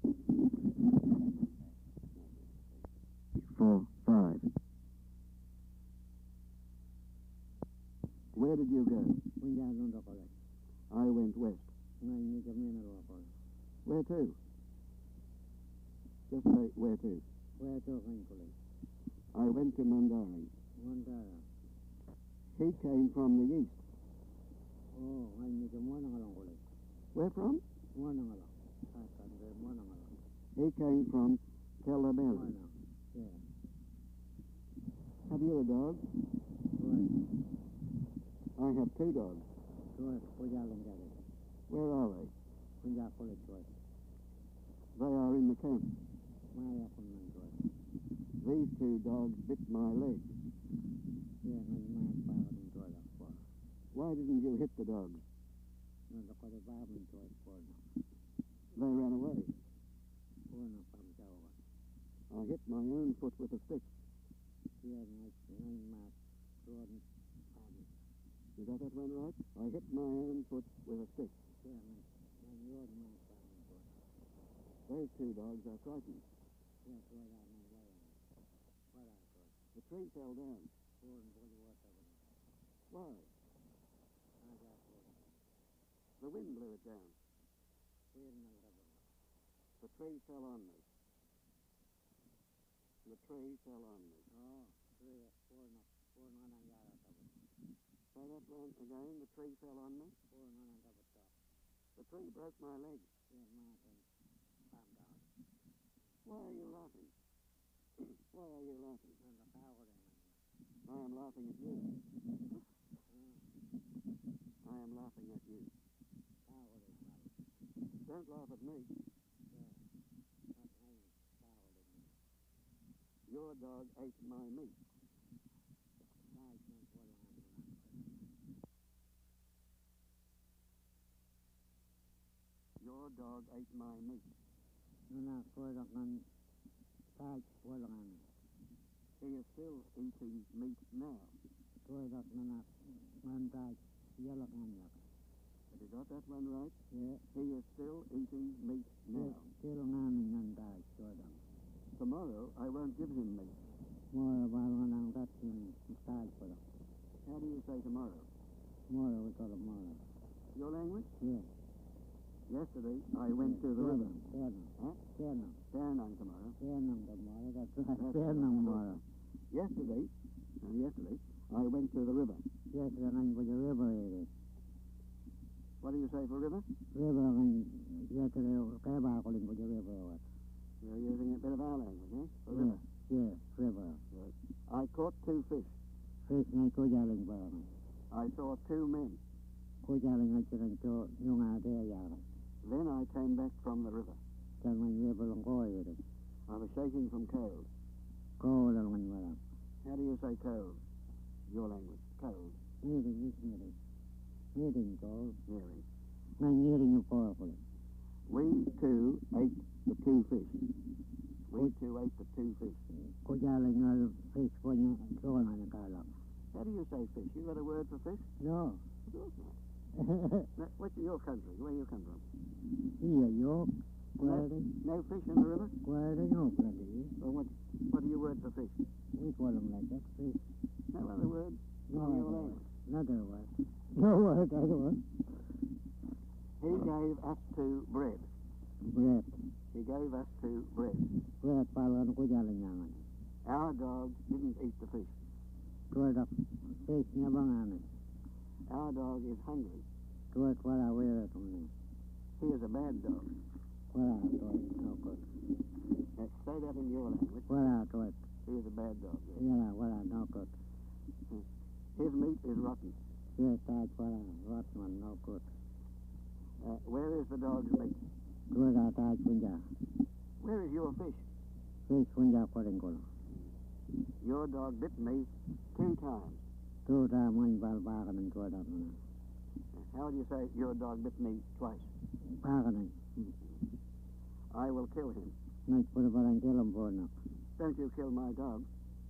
Speaker 4: Four, five. Where did you go?
Speaker 2: Kung dyan nung ako lang.
Speaker 4: I went west.
Speaker 2: Ngayon, hindi kami naroon ako.
Speaker 4: Where to? Just say where to.
Speaker 2: Kaya ito kayo ko lang.
Speaker 4: I went to Mandari.
Speaker 2: Mandara.
Speaker 4: He came from the east.
Speaker 2: Oh, ngayon, hindi kami nga lang ko lang.
Speaker 4: Where from?
Speaker 2: Mwana nga lang. Asan, mwana nga lang.
Speaker 4: He came from Telabelli.
Speaker 2: Mwana. Yeah.
Speaker 4: Have you a dog?
Speaker 2: Kuwat,
Speaker 4: I have two dogs.
Speaker 2: kuwat, kuya lang dyan.
Speaker 4: Where are they?
Speaker 2: Kuya ko lang kuwat.
Speaker 4: They are in the camp.
Speaker 2: Maya ko lang kuwat.
Speaker 4: These two dogs bit my leg.
Speaker 2: Yeah, ngayon, maya pa ako ng kuwat ako.
Speaker 4: Why didn't you hit the dogs?
Speaker 2: Nanda ko na ba ng kuwat ko na.
Speaker 4: They ran away.
Speaker 2: Kuwat pa ang jawa.
Speaker 4: I hit my own foot with a stick.
Speaker 2: Yeah, ngayon, ngayon, maya, kuwat,
Speaker 4: You got that one right? I hit my own foot with a stick.
Speaker 2: yeah, ngayon, ngayon, yun, maya pa ang kuwat.
Speaker 4: Those two dogs are frightened.
Speaker 2: Yeah, kuwat ako ng wala. Wala kuwat.
Speaker 4: The tree fell down.
Speaker 2: Kuwat, kuwat ako.
Speaker 4: Why?
Speaker 2: Aga kuwat.
Speaker 4: The wind blew it down. The tree fell on me. The tree fell on me.
Speaker 2: Oh, tree, purna, purna yara tabu.
Speaker 4: Say that one again. The tree fell on me.
Speaker 2: Purna tabu ta.
Speaker 4: The tree broke my leg.
Speaker 2: Yeah, mountain. Calm down.
Speaker 4: Why are you laughing? Why are you laughing?
Speaker 2: And the power in
Speaker 4: I am laughing at you.
Speaker 2: Mm.
Speaker 4: I am laughing at you.
Speaker 2: Power in well.
Speaker 4: Don't laugh at me.
Speaker 2: Yeah. Not me. Power in me.
Speaker 4: Your dog ate my meat.
Speaker 2: Right, no purna.
Speaker 4: Your dog ate my meat.
Speaker 2: Nuna purna kan. Right, purna.
Speaker 4: He is still eating meat now.
Speaker 2: Purna nuna. Man right. Yellow kan yak.
Speaker 4: Have you got that one right?
Speaker 2: Yeah.
Speaker 4: He is still eating meat now.
Speaker 2: Still man nan right. Purna.
Speaker 4: Tomorrow I won't give him meat.
Speaker 2: More about one on that in style for them.
Speaker 4: How do you say tomorrow?
Speaker 2: More we call it more.
Speaker 4: Your language?
Speaker 2: Yeah.
Speaker 4: Yesterday I went to the river.
Speaker 2: Ternum.
Speaker 4: Huh?
Speaker 2: Ternum.
Speaker 4: Ternang tomorrow.
Speaker 2: Ternum tomorrow. That's right.
Speaker 4: That's
Speaker 2: Ternum
Speaker 4: right.
Speaker 2: tomorrow.
Speaker 4: Yesterday, uh, yesterday I went to the river.
Speaker 2: Yes, the name for the river area.
Speaker 4: What do you say for river?
Speaker 2: River and yesterday Kaba calling for the river.
Speaker 4: You're using a bit of our language, eh? For
Speaker 2: Yeah.
Speaker 4: river.
Speaker 2: Yeah, river.
Speaker 4: Right. I caught two fish.
Speaker 2: Fish ngay ko jaling ba.
Speaker 4: I saw two men.
Speaker 2: Ko jaling ngay chiran cho yung ate ayara.
Speaker 4: Then I came back from the river.
Speaker 2: Chan ngay river lang ko ay.
Speaker 4: I was shaking from cold.
Speaker 2: Ko lang ngay wala.
Speaker 4: How do you say cold? Your language. Cold.
Speaker 2: Ngiring is ngiring. Ngiring ko.
Speaker 4: Hearing.
Speaker 2: Ngay ngiring yung po ako.
Speaker 4: We two ate the two fish. We two ate the two fish.
Speaker 2: Ko jaling ngay fish ko niya. Ko nga nakala.
Speaker 4: How do you say fish? You got a word for fish?
Speaker 2: No.
Speaker 4: Of course not. Now, what's your country? Where you come from?
Speaker 2: Iya yok. Kuwede.
Speaker 4: No fish in the river?
Speaker 2: Kuwede yok lagi.
Speaker 4: Well, what, what are your words for fish?
Speaker 2: We call them like that. Fish.
Speaker 4: No other word?
Speaker 2: No
Speaker 4: in your
Speaker 2: other
Speaker 4: language.
Speaker 2: word. Another word. No word, other word.
Speaker 4: He gave us to bread.
Speaker 2: Bread.
Speaker 4: He gave us to bread.
Speaker 2: Bread palan ko jalan yangan.
Speaker 4: Our dog didn't eat the fish.
Speaker 2: Kuwede fish niya bangan.
Speaker 4: Our dog is hungry.
Speaker 2: Kuwede wala wera tumni.
Speaker 4: He is a bad dog.
Speaker 2: Wala kuwede. No good.
Speaker 4: Now, say that in your language.
Speaker 2: Wala kuwede.
Speaker 4: He is a bad dog. Yes.
Speaker 2: Yala wala no good.
Speaker 4: His meat is rotten.
Speaker 2: Yes, that's wala. Rotman no good.
Speaker 4: Uh, where is the dog's meat?
Speaker 2: Kuwede taaj punja.
Speaker 4: Where is your fish?
Speaker 2: Fish punja koring ko.
Speaker 4: Your dog bit me two times.
Speaker 2: Tuta man bal bakanan kuwede na.
Speaker 4: How do you say your dog bit me twice?
Speaker 2: Bakanan.
Speaker 4: I will kill him.
Speaker 2: Nagpura parang kilam po na.
Speaker 4: Don't you kill my dog.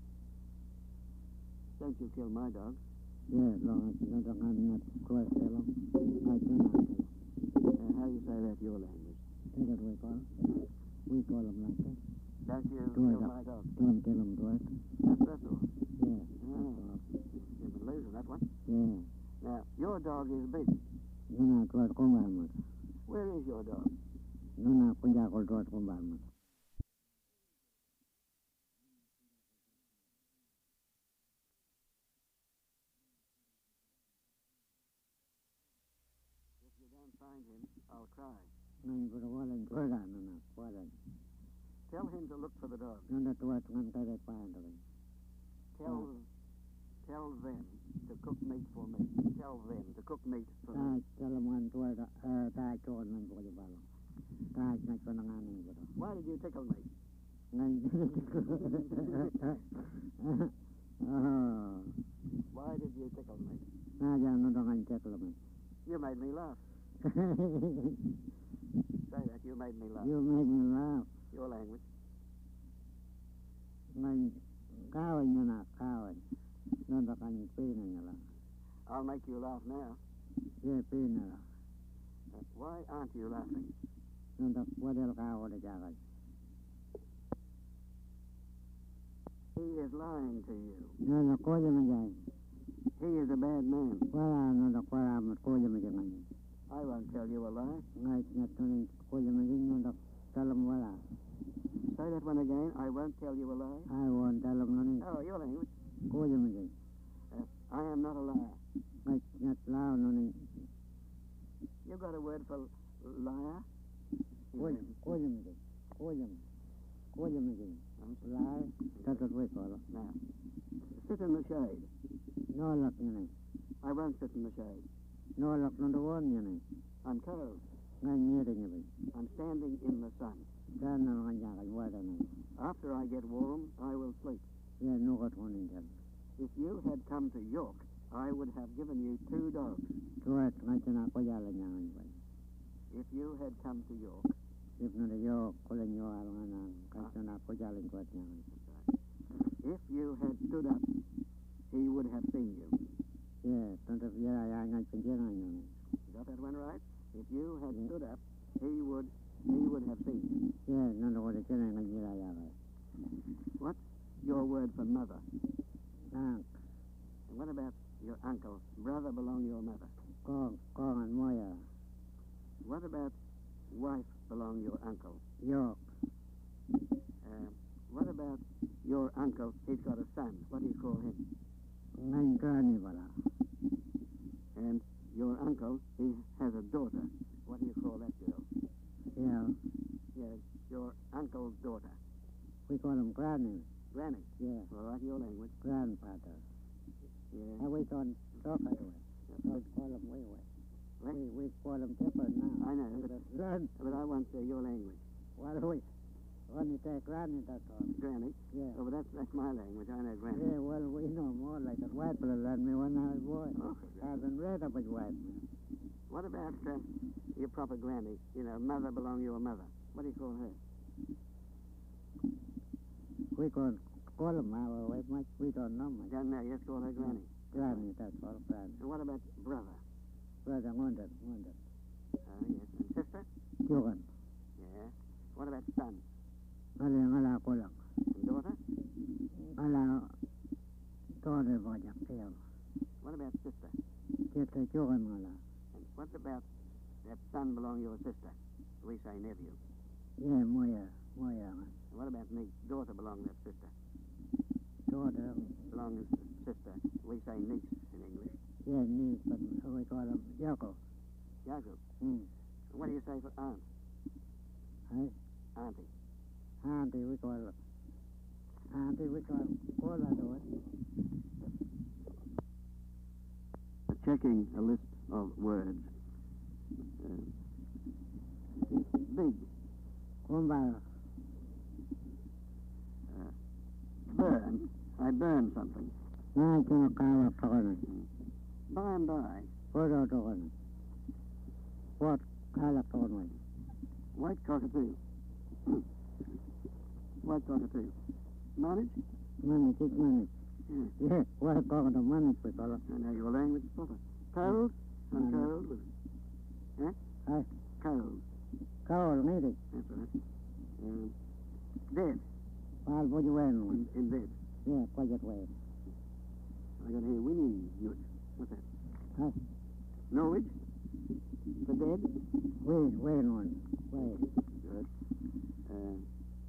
Speaker 4: Don't you kill my dog.
Speaker 2: Yeah, long as you don't have not quite long. I do not.
Speaker 4: Uh, how do you say that your language?
Speaker 2: That's what we call. We call them like that.
Speaker 4: Don't you
Speaker 2: Do
Speaker 4: kill
Speaker 2: it up.
Speaker 4: my dog.
Speaker 2: Don't kill them, do it.
Speaker 4: That's, that's all.
Speaker 2: Yeah.
Speaker 4: Ah, you've been losing that one.
Speaker 2: Yeah.
Speaker 4: Now, your dog is big.
Speaker 2: Nuna tuat kumbalmat.
Speaker 4: Where is your dog?
Speaker 2: Nuna punjakol tuat kumbalmat.
Speaker 4: If you don't find him, I'll cry.
Speaker 2: Nang purawalan tuada nuna walan.
Speaker 4: Tell him to look for the dog.
Speaker 2: Nuna tuat ngan kare paandagan.
Speaker 4: Tell, tell them to cook meat for me. Tell them to cook meat for me.
Speaker 2: Taaj kalaman tuada eh taaj tuan man buka jebalo. Taaj ngai pananganin ko.
Speaker 4: Why did you tickle me?
Speaker 2: Ngai. Oh.
Speaker 4: Why did you tickle me?
Speaker 2: Naja nuna ngan cek laman.
Speaker 4: You made me laugh. Say that, you made me laugh.
Speaker 2: You make me laugh.
Speaker 4: Your language.
Speaker 2: Ngai kawan nuna kawan. Nuna kan pina nila.
Speaker 4: I'll make you laugh now.
Speaker 2: Ye pina.
Speaker 4: Uh, why aren't you laughing?
Speaker 2: Nuna wadel kawan de jagan.
Speaker 4: He is lying to you.
Speaker 2: Nuna koja majay.
Speaker 4: He is a bad man.
Speaker 2: Wala nuna koja mat koja majangan.
Speaker 4: I won't tell you a lie.
Speaker 2: Ngay nhật tuần cô giờ mình đi nó tao làm quá là.
Speaker 4: Say that one again. I won't tell you a lie.
Speaker 2: I want tao làm nó đi.
Speaker 4: Oh, your language.
Speaker 2: Cô giờ mình đi.
Speaker 4: Uh, I am not a liar.
Speaker 2: Ngay nhật lao nó đi.
Speaker 4: You got a word for liar?
Speaker 2: Cô cô giờ mình đi. Cô giờ mình. Cô giờ mình đi. Lại tao tao quay coi rồi.
Speaker 4: Now, sit in the shade.
Speaker 2: Nó lật như này.
Speaker 4: I won't sit in the shade.
Speaker 2: Nó lật nó đâu như này.
Speaker 4: I'm cold.
Speaker 2: Ngay nghe đây như vậy.
Speaker 4: I'm standing in the sun.
Speaker 2: Cái nó ngay nhà cái qua đây này.
Speaker 4: After I get warm, I will sleep.
Speaker 2: Yeah, nó có thằng này.
Speaker 4: If you had come to York, I would have given you two dogs.
Speaker 2: Thôi ngay cho nó có gia là nhà như vậy.
Speaker 4: If you had come to York,
Speaker 2: If nó để vô có lên vô à là nó cái cho nó có gia lên qua nhà.
Speaker 4: if you had stood up, he would have seen you.
Speaker 2: Yeah, tao tập gia là ngay trên kia này.
Speaker 4: You got that one right? If you had stood up, he would he would have seen you.
Speaker 2: Yeah, nó đâu có để cái này ngay như là vậy.
Speaker 4: What's your word for mother?
Speaker 2: À,
Speaker 4: And what about your uncle? Brother belong your mother.
Speaker 2: con con anh mới à.
Speaker 4: What about wife belong your uncle?
Speaker 2: Vô
Speaker 4: Uh, what about your uncle? He's got a son. What do you call him?
Speaker 2: ngay cái này vậy là.
Speaker 4: And your uncle, he has a daughter. What do you call that girl?
Speaker 2: Yeah,
Speaker 4: Yes, your uncle's daughter.
Speaker 2: we call him granny.
Speaker 4: Granny.
Speaker 2: Yeah,
Speaker 4: All right, your language.
Speaker 2: grandfather.
Speaker 4: Yeah.
Speaker 2: And we don't talk anyway. We call him way way.
Speaker 4: What?
Speaker 2: We we call him pepper now.
Speaker 4: I know, but,
Speaker 2: Grand,
Speaker 4: but I want uh, your language.
Speaker 2: what do we? Only take granny that's all.
Speaker 4: Granny.
Speaker 2: Yeah.
Speaker 4: Oh, but that's that's my language. I know Granny.
Speaker 2: Yeah, well, we know more like a white people than me when I was boy.
Speaker 4: Oh,
Speaker 2: I've been read about white.
Speaker 4: what about uh, your proper granny? You know, mother belong your mother. What do you call her?
Speaker 2: We call call him our way much. We don't know
Speaker 4: I
Speaker 2: much.
Speaker 4: don't know. You just call her Granny.
Speaker 2: Granny, that's all granny.
Speaker 4: And what about brother?
Speaker 2: Brother, wonder, wonder.
Speaker 4: Oh, yes. And sister?
Speaker 2: Children.
Speaker 4: Yeah. What about son?
Speaker 2: Ngala ngala ko lang.
Speaker 4: And daughter?
Speaker 2: Ngala daughter mo jak tayo.
Speaker 4: What about sister?
Speaker 2: Kita children ngala.
Speaker 4: And what about that son belong your sister? We say nephew.
Speaker 2: Yeah, moya, moya.
Speaker 4: And what about niece? Daughter belong that sister.
Speaker 2: Daughter,
Speaker 4: Belongs sister. We say niece in English.
Speaker 2: yeah, niece, but we call him Yoko.
Speaker 4: Jacob.
Speaker 2: Hmm.
Speaker 4: And what do you say for aunt?
Speaker 2: Hey,
Speaker 4: Auntie.
Speaker 2: auntie we call her. Auntie we call call her do it.
Speaker 4: Checking a list of words. Uh, big.
Speaker 2: Kumba,
Speaker 4: Burn. I burn something.
Speaker 2: na kung kawa pa ko na.
Speaker 4: By and by.
Speaker 2: Photo to ko na. What kala pa ko na.
Speaker 4: White cockatoo. White cockatoo. Knowledge?
Speaker 2: Money, take money.
Speaker 4: Yeah.
Speaker 2: Yeah, what ko na money we call it.
Speaker 4: I know your language proper. Cold? I'm
Speaker 2: Mm.
Speaker 4: cold. With, huh?
Speaker 2: Hey,
Speaker 4: Cold.
Speaker 2: cold, need it.
Speaker 4: That's right. Um, dead.
Speaker 2: Pal po you wearing one.
Speaker 4: In, in bed.
Speaker 2: Yeah, quiet way.
Speaker 4: I got here winning newt. What's that?
Speaker 2: Huh?
Speaker 4: Norwich? The dead?
Speaker 2: Wait, wearing one. Wait.
Speaker 4: Good. Uh,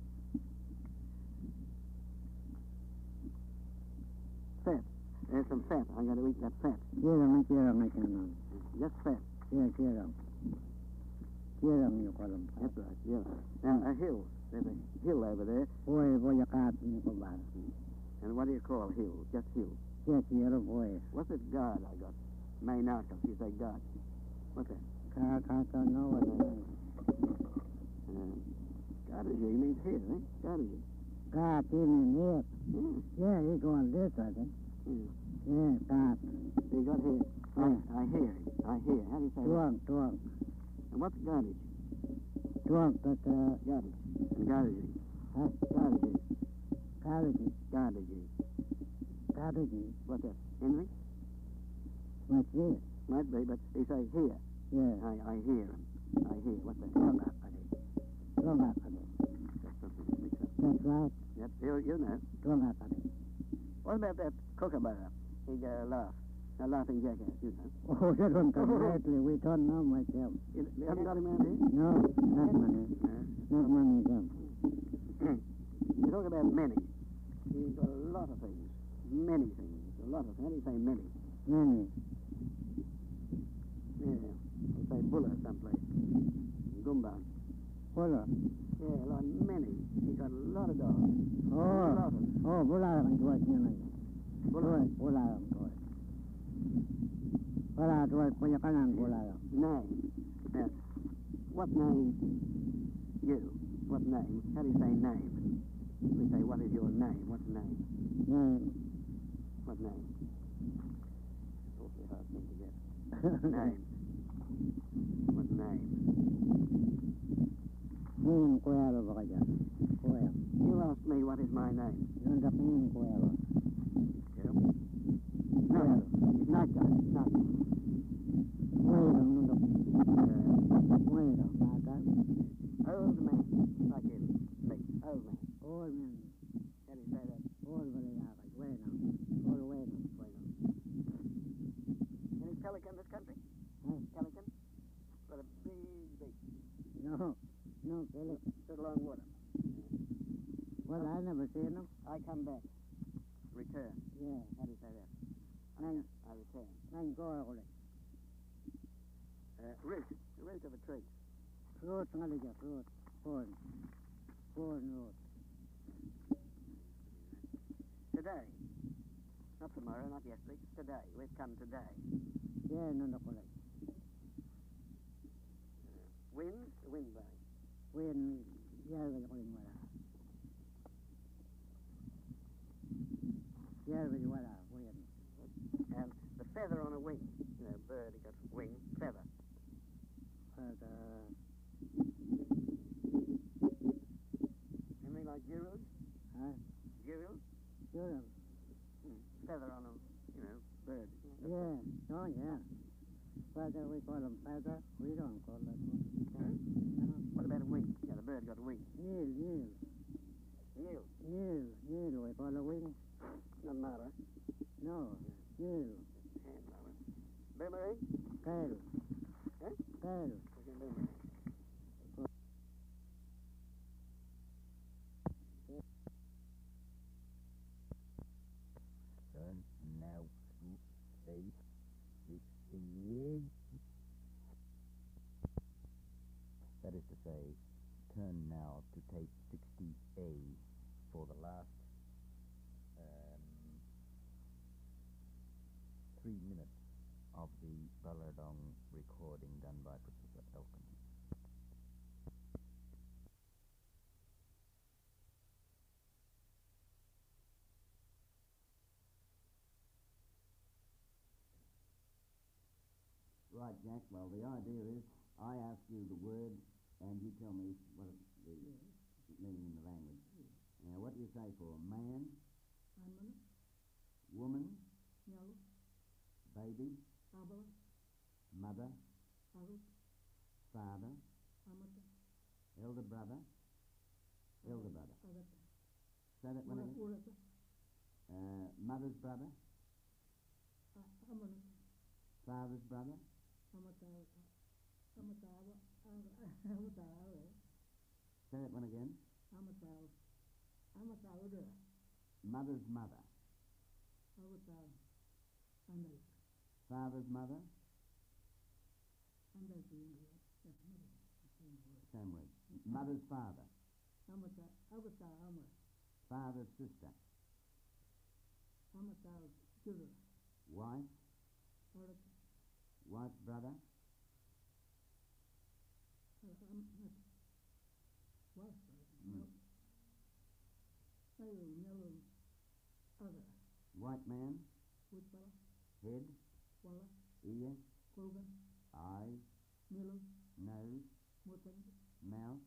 Speaker 4: fat. There's some fat. I got to eat that fat.
Speaker 2: Kirang, kirang, I can know.
Speaker 4: Just fat.
Speaker 2: Yeah, kirang. Kirang you call them.
Speaker 4: That's right. Yeah. Now, a hill. There's a hill over there.
Speaker 2: Boy, boy, you can't think about it.
Speaker 4: And what do you call hill? Just hill.
Speaker 2: Yes, you're boy.
Speaker 4: What's it, God, I got? Maynarkos. You say God. What's that?
Speaker 2: Can't, can't know what it is.
Speaker 4: Um, Gardasy means here, eh? Gardasy.
Speaker 2: God, in in here.
Speaker 4: Yeah.
Speaker 2: Yeah, he going this, I think.
Speaker 4: Yeah.
Speaker 2: Yeah, God.
Speaker 4: You got here. I, I hear. I hear. How do you say that?
Speaker 2: Drunk, drunk.
Speaker 4: And what's garbage?
Speaker 2: Drunk, but, uh,
Speaker 4: Garbage. And garbage.
Speaker 2: huh?
Speaker 4: Garbage.
Speaker 2: College,
Speaker 4: Garbage.
Speaker 2: college.
Speaker 4: What's that? Henry?
Speaker 2: What's this?
Speaker 4: Might be, but he say here.
Speaker 2: Yeah.
Speaker 4: I, I hear him. I hear. What's that?
Speaker 2: Drunk, I think. Drunk, I think.
Speaker 4: That's something to mix up.
Speaker 2: That's right.
Speaker 4: Yep, you, you know.
Speaker 2: Drunk, I think.
Speaker 4: What about that kookaburra? He uh, laugh. A laughing jackass, you know.
Speaker 2: Oh, that one completely. We don't know myself.
Speaker 4: You, you haven't got him around here?
Speaker 2: No, not money. Not money, them.
Speaker 4: You talk about many. He's got a lot of things. Many things. A lot of things. How do you say many?
Speaker 2: Many.
Speaker 4: Yeah. I'll say Buller someplace. Gumban.
Speaker 2: Buller.
Speaker 4: Yeah, like many. He's got a lot of dogs. A
Speaker 2: Oh,
Speaker 4: lot of them.
Speaker 2: oh, Buller ang tuwag niya na yun.
Speaker 4: Buller.
Speaker 2: Buller ang tuwag. Buller tuwag po niya ka ng Buller.
Speaker 4: Name. Now, what name? You. What name? How do you say name? We say, what is your name? What's name?
Speaker 2: Name.
Speaker 4: What name? Awfully hard thing to get. Name. What name?
Speaker 2: Name kuya ba ka dyan? Kuya.
Speaker 4: You ask me what is my name.
Speaker 2: Yung dak name kuya ba?
Speaker 4: Yeah. No, it's not that. It's not that.
Speaker 2: Kuya lang nung dak.
Speaker 4: Uh,
Speaker 2: Kuya lang. Naka.
Speaker 4: old man. Like you. Me. Old man.
Speaker 2: Old man.
Speaker 4: How do you say that?
Speaker 2: Old ba na yaka? Kuya lang. Old way lang.
Speaker 4: Bueno. Any pelican in this country?
Speaker 2: Huh?
Speaker 4: Pelican? Got a big, big.
Speaker 2: No. No, Kelly.
Speaker 4: Sit along water.
Speaker 2: Well, I never seen them.
Speaker 4: I come back. Return.
Speaker 2: Yeah.
Speaker 4: How do you say that? I,
Speaker 2: Nine.
Speaker 4: I return.
Speaker 2: Nine ko ako lang.
Speaker 4: Uh, root. The root of a tree.
Speaker 2: Fruit nga lang dyan. Fruit. Corn. Corn root.
Speaker 4: Today. Not tomorrow, not yesterday. Today. We've come today.
Speaker 2: Yeah, nung ako lang.
Speaker 4: Wind. The wind blowing.
Speaker 2: When, yeah, ko lang wala. Yeah, wala. When.
Speaker 4: And the feather on a wing. You know, bird, he got wing, feather.
Speaker 2: But, uh,
Speaker 4: Anything like girls?
Speaker 2: huh?
Speaker 4: Girls?
Speaker 2: Sure.
Speaker 4: Hmm. Feather on a, you know, bird.
Speaker 2: Yeah. Oh, yeah. Feather, we call them feather. We don't call that one.
Speaker 4: Huh?
Speaker 2: No.
Speaker 4: What about a wing? Yeah, the bird got a wing.
Speaker 2: Nil, nil.
Speaker 4: Nil.
Speaker 2: Nil, nil, we call a wing.
Speaker 4: Doesn't matter.
Speaker 2: No. Nil.
Speaker 4: Hand blower. Boomerang?
Speaker 2: Kail.
Speaker 4: Huh?
Speaker 2: Kail.
Speaker 4: What's a boomerang?
Speaker 3: Turn now to say sixty-eight. That is to say, turn now to tape sixty A for the last um, three minutes of the Ballardong recording done by Professor Elkin.
Speaker 5: Right, Jack. Well, the idea is I ask you the word and you tell me what it, the meaning in the language. Now, what do you say for man, woman, baby, mother, father, elder brother, elder brother. Say that one again. Uh, mother's brother, father's brother, say that one again. Mother's mother, father's mother, same word. Mother's father, father's sister, wife, wife's brother, mm. white man, head, ear, eyes, nose, mouth,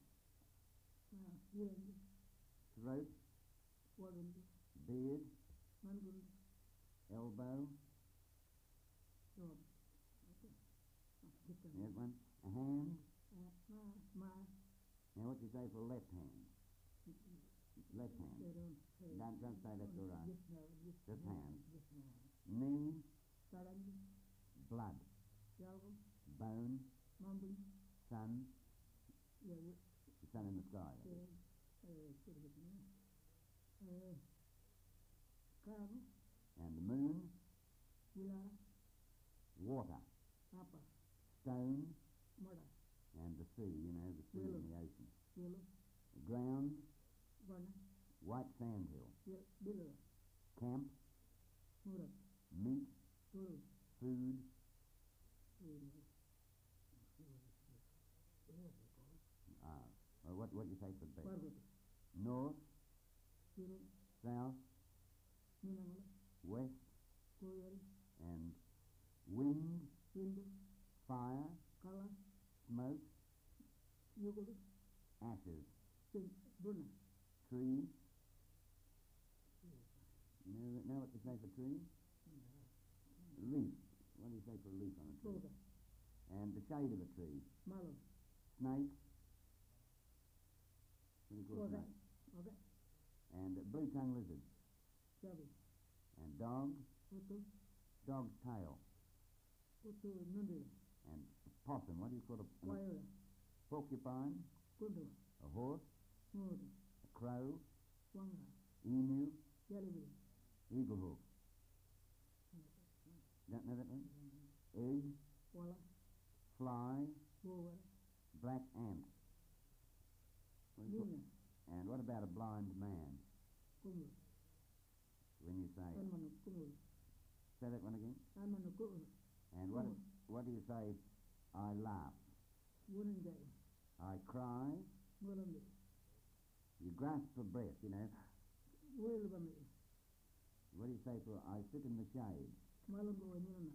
Speaker 5: throat, beard, elbow, that one, a hand. Now what do you say for left hand? Left hand. Don't, don't say that's all right. Just hand. Knee,
Speaker 6: Tarangi,
Speaker 5: blood,
Speaker 6: Yalgo,
Speaker 5: bone,
Speaker 6: Mambui,
Speaker 5: sun,
Speaker 6: yeah,
Speaker 5: the sun in the sky.
Speaker 6: uh, uh, sort of, uh, Kano,
Speaker 5: And the moon,
Speaker 6: Wila,
Speaker 5: water,
Speaker 6: Apa,
Speaker 5: stone,
Speaker 6: Mada,
Speaker 5: and the sea, you know, the sea
Speaker 6: Willow.
Speaker 5: and the ocean.
Speaker 6: Willow,
Speaker 5: The ground,
Speaker 6: Varna,
Speaker 5: white sandhill.
Speaker 6: Billow,
Speaker 5: Camp,
Speaker 6: Murat,
Speaker 5: meat,
Speaker 6: Turu,
Speaker 5: food, ah, well, what, what do you say for best?
Speaker 6: Parvati,
Speaker 5: North,
Speaker 6: Turu,
Speaker 5: south,
Speaker 6: Minangala,
Speaker 5: west,
Speaker 6: Koyari,
Speaker 5: and wind,
Speaker 6: Windu,
Speaker 5: fire,
Speaker 6: Kala,
Speaker 5: smoke,
Speaker 6: Yugudu,
Speaker 5: ashes,
Speaker 6: Sin, Bruna,
Speaker 5: tree. You know, know what to say for tree? Leaf. What do you say for a leaf on a tree?
Speaker 6: Boga,
Speaker 5: And the shade of a tree.
Speaker 6: Malam,
Speaker 5: Snake. What do you call a
Speaker 6: Boga,
Speaker 5: snake?
Speaker 6: Oga,
Speaker 5: And a blue-tongued lizard.
Speaker 6: Chabi,
Speaker 5: And dog.
Speaker 6: Utu,
Speaker 5: Dog's tail.
Speaker 6: Utu, Nundi,
Speaker 5: And possum. What do you call a, a
Speaker 6: Wayura,
Speaker 5: porcupine?
Speaker 6: Kundu,
Speaker 5: A horse.
Speaker 6: Mood,
Speaker 5: A crow.
Speaker 6: Wanga,
Speaker 5: Emu.
Speaker 6: Yalibi,
Speaker 5: Eagle hawk. Don't know that one? Egg.
Speaker 6: Wala,
Speaker 5: Fly.
Speaker 6: Boga,
Speaker 5: Black ant. What do you call-
Speaker 6: Nina,
Speaker 5: And what about a blind man?
Speaker 6: Kumu,
Speaker 5: When you say,
Speaker 6: Anmanu, Kumu,
Speaker 5: say that one again.
Speaker 6: Anmanu, Kumu,
Speaker 5: And what,
Speaker 6: Kumu,
Speaker 5: what do you say? I laugh.
Speaker 6: Wunanjay,
Speaker 5: I cry.
Speaker 6: Mulambi,
Speaker 5: You grasp for breath, you know.
Speaker 6: Wilbami,
Speaker 5: What do you say for I sit in the shade?
Speaker 6: Malango, Nuna,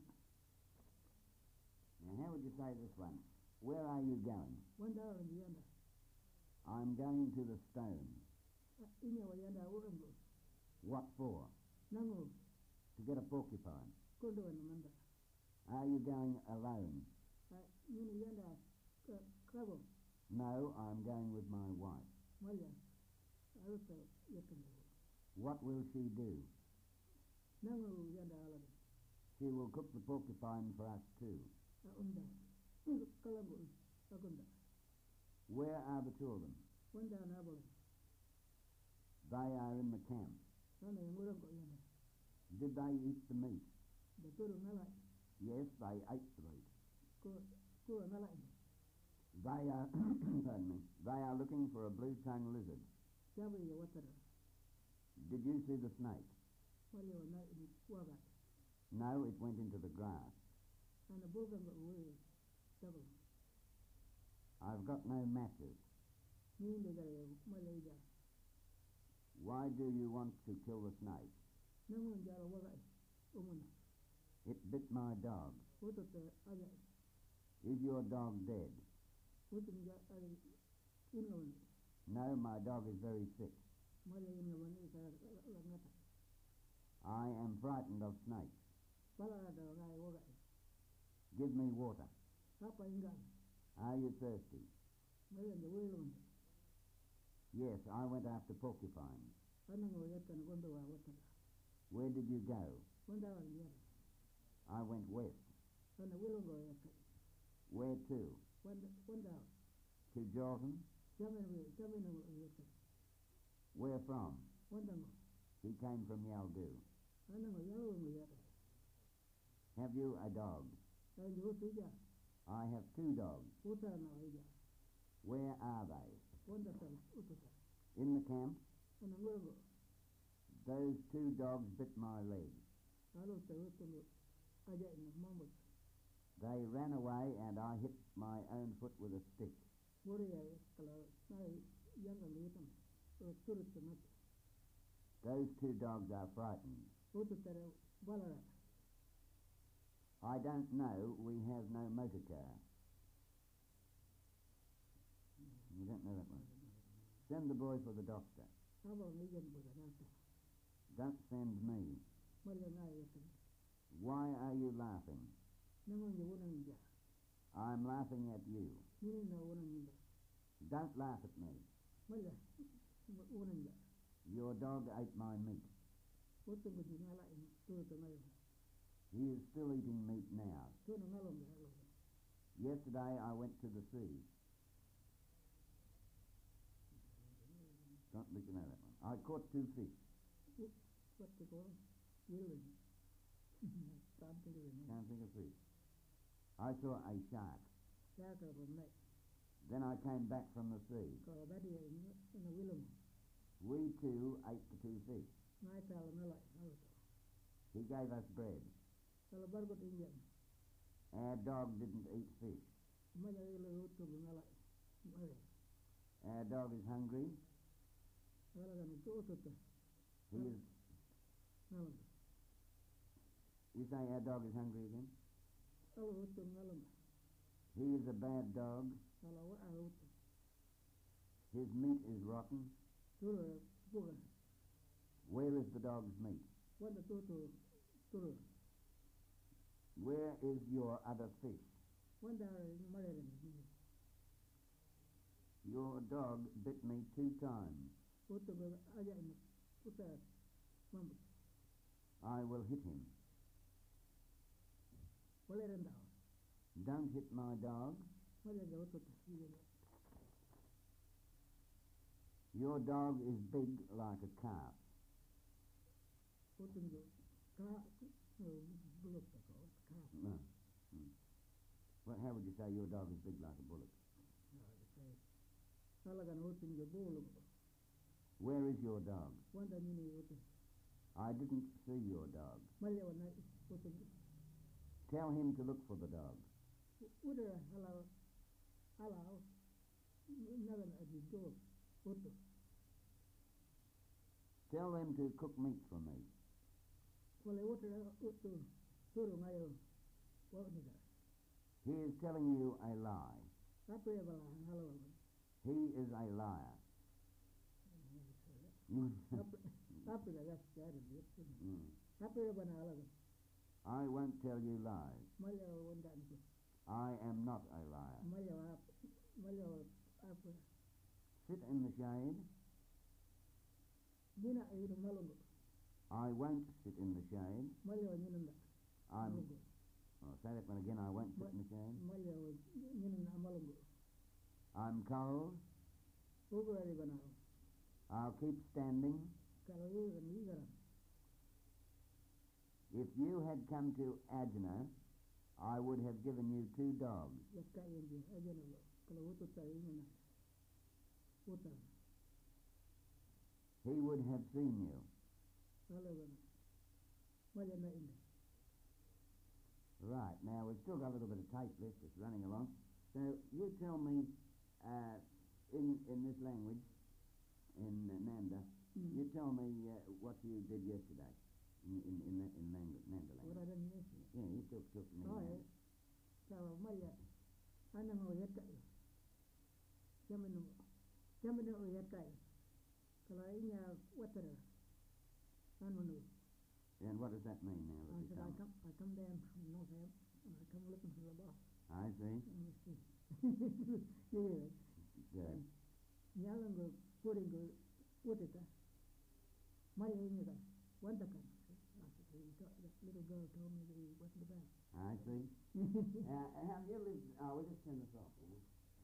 Speaker 5: Now, how would you say this one? Where are you going?
Speaker 6: one dollar in the end.
Speaker 5: I'm going to the stone.
Speaker 6: Inya Wayanda, Urango,
Speaker 5: What for?
Speaker 6: Nango,
Speaker 5: To get a porcupine.
Speaker 6: Kondo and Amanda.
Speaker 5: Are you going alone?
Speaker 6: Nini Yanda, Crabo,
Speaker 5: No, I'm going with my wife.
Speaker 6: Maya, Aruta, Yakando.
Speaker 5: What will she do?
Speaker 6: Nango Yanda Alabi,
Speaker 5: She will cook the porcupine for us too.
Speaker 6: Unda, Kalambu, Agunda,
Speaker 5: Where are the children?
Speaker 6: Wanda Naboli,
Speaker 5: They are in the camp.
Speaker 6: Nana Murango Yanda,
Speaker 5: Did they eat the meat?
Speaker 6: the Turu Nala,
Speaker 5: Yes, they ate the meat.
Speaker 6: Kua Nala,
Speaker 5: They are, pardon me, they are looking for a blue-tongued lizard.
Speaker 6: Javi Water,
Speaker 5: Did you see the snake?
Speaker 6: Mario Night in Waga,
Speaker 5: No, it went into the grass.
Speaker 6: and the Bogan away, double.
Speaker 5: I've got no matches.
Speaker 6: Me in the Malaysia,
Speaker 5: Why do you want to kill the snake?
Speaker 6: Namun Jara Waga, Umuna,
Speaker 5: It bit my dog.
Speaker 6: what of the other,
Speaker 5: Is your dog dead?
Speaker 6: what in the other inland,
Speaker 5: No, my dog is very sick.
Speaker 6: Maria in the one is a
Speaker 5: I am frightened of snakes.
Speaker 6: Balada Waga,
Speaker 5: Give me water.
Speaker 6: Papa Ingan,
Speaker 5: Are you thirsty?
Speaker 6: Maria in the Wayland,
Speaker 5: Yes, I went after porcupines.
Speaker 6: Anango Yatan Gondova Water,
Speaker 5: Where did you go?
Speaker 6: one dollar in the other,
Speaker 5: I went west.
Speaker 6: and the Willongo Yatan,
Speaker 5: Where to?
Speaker 6: one one dollar,
Speaker 5: To Jordan?
Speaker 6: Jamin, Jamin Yatan,
Speaker 5: Where from?
Speaker 6: one dollar,
Speaker 5: He came from Yaldu.
Speaker 6: Anango Yalong Yatan,
Speaker 5: Have you a dog?
Speaker 6: and you Tija,
Speaker 5: I have two dogs.
Speaker 6: Utana Ija,
Speaker 5: Where are they?
Speaker 6: one dollar, Ututa,
Speaker 5: In the camp?
Speaker 6: and a Wilgo,
Speaker 5: Those two dogs bit my leg.
Speaker 6: Aluta Utu, Aja in the Mamut,
Speaker 5: They ran away and I hit my own foot with a stick.
Speaker 6: Muria, Nai, Younger Litam, Turut,
Speaker 5: Those two dogs are frightened.
Speaker 6: Ututara, Balara,
Speaker 5: I don't know. We have no motor car. You don't know that one. Send the boy for the doctor.
Speaker 6: Aba Megan Budanata,
Speaker 5: Don't send me.
Speaker 6: Maria Nayatan,
Speaker 5: Why are you laughing?
Speaker 6: Naman Yunanja,
Speaker 5: I'm laughing at you.
Speaker 6: Nina Unanja,
Speaker 5: Don't laugh at me.
Speaker 6: Maria Unanja,
Speaker 5: Your dog ate my meat.
Speaker 6: what the Budinala in Turutanaya,
Speaker 5: He is still eating meat now.
Speaker 6: Tuno ngalong halo.
Speaker 5: Yesterday I went to the sea. Don't look at that one. I caught two fish.
Speaker 6: What they call willing. Can't think of it.
Speaker 5: Can't think of fish. I saw a shark.
Speaker 6: Shark of a night.
Speaker 5: Then I came back from the sea.
Speaker 6: Call that in a willing.
Speaker 5: We too ate the two fish.
Speaker 6: Night al melai.
Speaker 5: He gave us bread.
Speaker 6: Kalau bargot Indian.
Speaker 5: Our dog didn't eat fish.
Speaker 6: Maya ilo utu melai. Maya.
Speaker 5: Our dog is hungry.
Speaker 6: Kalau kan itu utu tu.
Speaker 5: He is.
Speaker 6: Ngalong.
Speaker 5: You say our dog is hungry again?
Speaker 6: Kalau utu ngalong.
Speaker 5: He is a bad dog.
Speaker 6: Kalau wa utu.
Speaker 5: His meat is rotten.
Speaker 6: Turu bukan.
Speaker 5: Where is the dog's meat?
Speaker 6: Wanda tutu turu.
Speaker 5: Where is your other fish?
Speaker 6: Wanda malayan.
Speaker 5: Your dog bit me two times.
Speaker 6: Utu aja ini. Utu mampu.
Speaker 5: I will hit him.
Speaker 6: Boleh rendah.
Speaker 5: Don't hit my dog.
Speaker 6: Maya jauh utu.
Speaker 5: Your dog is big like a calf.
Speaker 6: Utu tu. Ka buluk tak kau. Ka.
Speaker 5: No. Hmm. Well, how would you say your dog is big like a bullock?
Speaker 6: Kalau kan utu tu buluk.
Speaker 5: Where is your dog?
Speaker 6: Wanda ni utu.
Speaker 5: I didn't see your dog.
Speaker 6: Maya wana utu.
Speaker 5: Tell him to look for the dog.
Speaker 6: Udah halau halau. Nagan adi tu utu.
Speaker 5: Tell them to cook meat for me.
Speaker 6: Boleh utu utu turu ngayo. Wah ni dah.
Speaker 5: He is telling you a lie.
Speaker 6: Apa ya bala halau.
Speaker 5: He is a liar.
Speaker 6: Apa apa dah gas cari dia.
Speaker 5: Mm.
Speaker 6: Apa ya bana halau.
Speaker 5: I won't tell you lies.
Speaker 6: Maya wanda ni.
Speaker 5: I am not a liar.
Speaker 6: Maya apa? Maya apa?
Speaker 5: Sit in the shade.
Speaker 6: Dina air malungu.
Speaker 5: I won't sit in the shade.
Speaker 6: Maya nyinanda.
Speaker 5: I'm. Oh, say that one again. I won't sit in the shade.
Speaker 6: Maya nyinanda malungu.
Speaker 5: I'm cold.
Speaker 6: Ugu ari bana.
Speaker 5: I'll keep standing.
Speaker 6: Kalau ini ni garam.
Speaker 5: If you had come to Ajna, I would have given you two dogs.
Speaker 6: Yakka ini aja nalo. Kalau utu tahu ini na. Uta.
Speaker 5: He would have seen you.
Speaker 6: Kalau bana. Maya na ini.
Speaker 5: Right, now we've still got a little bit of tape left, it's running along. So you tell me, uh, in in this language, in uh, Nanda,
Speaker 6: Mm.
Speaker 5: you tell me uh, what you did yesterday in in in, that, in Nanda, Nanda language.
Speaker 6: Orang ni.
Speaker 5: Yeah, you talk talk to me.
Speaker 6: Oh
Speaker 5: now.
Speaker 6: ya. Kalau Maya, anak mau yakka. Jaman jaman mau yakka. Kalau ini water. Anu.
Speaker 5: And what does that mean now?
Speaker 6: I
Speaker 5: That you
Speaker 6: said,
Speaker 5: tell
Speaker 6: I
Speaker 5: me?
Speaker 6: come, I come down from North Ham, and I come looking for the boss.
Speaker 5: I see.
Speaker 6: Yeah.
Speaker 5: Good.
Speaker 6: Nyalang go, putting go, what it is. My in it, one the come. That little girl told me that he wasn't the best.
Speaker 5: I see. uh, have you lived? Oh, we'll just turn this off. will we?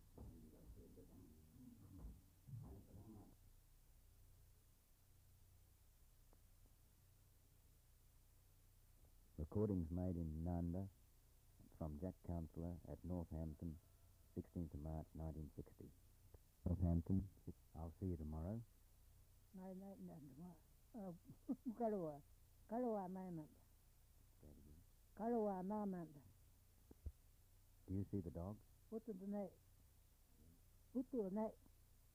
Speaker 3: Recordings made in Nanda from Jack Counsellor at Northampton, sixteenth of March nineteen sixty. Northampton, I'll see you tomorrow.
Speaker 6: Nine night and uh Kalawa. Kalawa Nana. Kalawa Nana.
Speaker 3: Do you see the dog?
Speaker 6: What to the night? What to the night?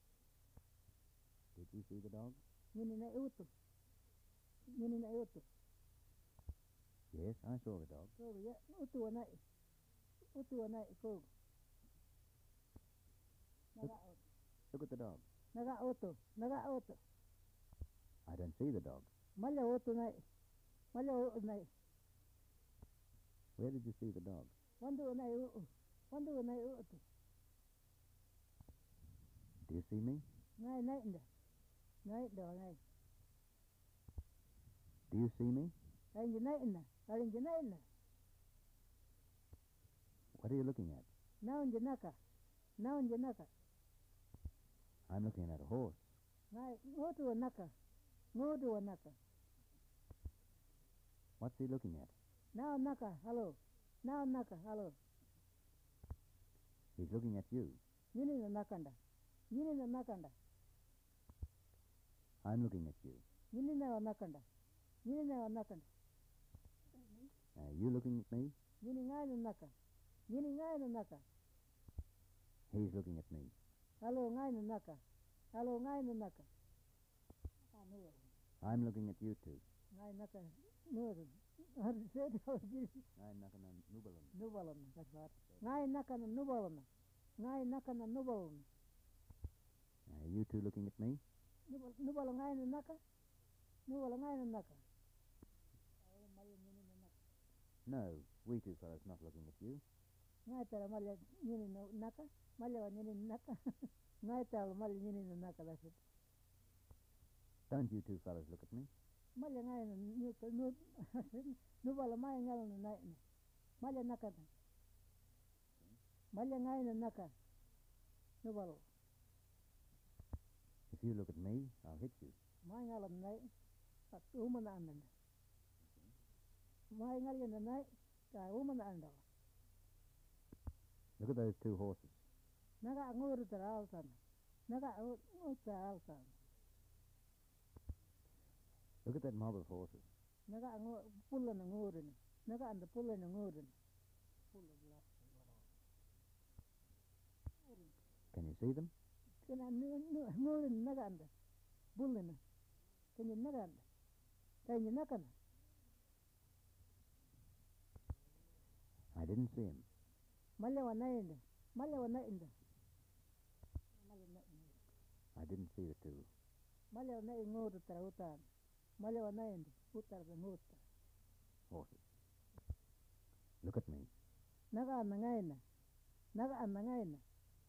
Speaker 3: Did you see the dog?
Speaker 6: Nini na utu. Nini na utu.
Speaker 3: Yes, I saw the dog.
Speaker 6: So yeah, utu na. Utu na ko. Naga
Speaker 3: Look at the dog.
Speaker 6: naga utu. Naga utu.
Speaker 3: I don't see the dog.
Speaker 6: Mala utu na. Mala utu na.
Speaker 3: Where did you see the dog?
Speaker 6: Wandu na utu. Wandu na utu.
Speaker 3: Do you see me?
Speaker 6: Nai nai nda. Nai do nai.
Speaker 3: Do you see me?
Speaker 6: Arinjinaina, arinjinaina.
Speaker 3: What are you looking at?
Speaker 6: Naunjanaka, naunjanaka.
Speaker 3: I'm looking at a horse.
Speaker 6: Ngai, go to a naka, go to a naka.
Speaker 3: What's he looking at?
Speaker 6: Now naka, hello. Now naka, hello.
Speaker 3: He's looking at you.
Speaker 6: Yini na nakanda. Yini na nakanda.
Speaker 3: I'm looking at you.
Speaker 6: Yini na nakanda. Yini na nakanda.
Speaker 3: Are you looking at me?
Speaker 6: Yini ngai na naka. Yini ngai na naka.
Speaker 3: He's looking at me.
Speaker 6: Hello ngai na naka. Hello ngai na naka.
Speaker 3: I'm looking at you too.
Speaker 6: Ngai naka. No. Har se to ji.
Speaker 3: Ngai naka na nubalam.
Speaker 6: Nubalam, that's right. Ngai naka na nubalam. Ngai naka na nubalam.
Speaker 3: Are you two looking at me?
Speaker 6: Nubalam ngai na naka. Nubalam ngai na naka.
Speaker 3: No, we two fellows not looking at you.
Speaker 6: Ngai tara malya nyini na naka. Malya wa nyini na naka. Ngai tara malya nyini na naka, that's it.
Speaker 3: Don't you two fellows look at me?
Speaker 6: Malya ngai na nu nubalam ngai ngal na nai. Malya naka. Malya ngai na naka. Nubalam.
Speaker 3: If you look at me, I'll hit you.
Speaker 6: Mai ngalam nai. Pat umana ananda. Mai ngal na nai. Ka umana anda.
Speaker 3: Look at those two horses.
Speaker 6: Naga nguru tara alsan. Naga nguru tara alsan.
Speaker 3: Look at that mob of horses.
Speaker 6: Naga nguru pulla na nguru. Naga anda pulla na nguru.
Speaker 3: Can you see them?
Speaker 6: Kana nguru naga anda. Pulla na. Can you naga anda? Can you naga na?
Speaker 3: I didn't see him.
Speaker 6: Malya wa nainda. Malya wa nainda.
Speaker 3: I didn't see the two.
Speaker 6: Malya wa nai nguru tara utan. Malya wa nainda. Utar da nguru.
Speaker 3: Horses. Look at me.
Speaker 6: Naga anda ngaina. Naga anda ngaina.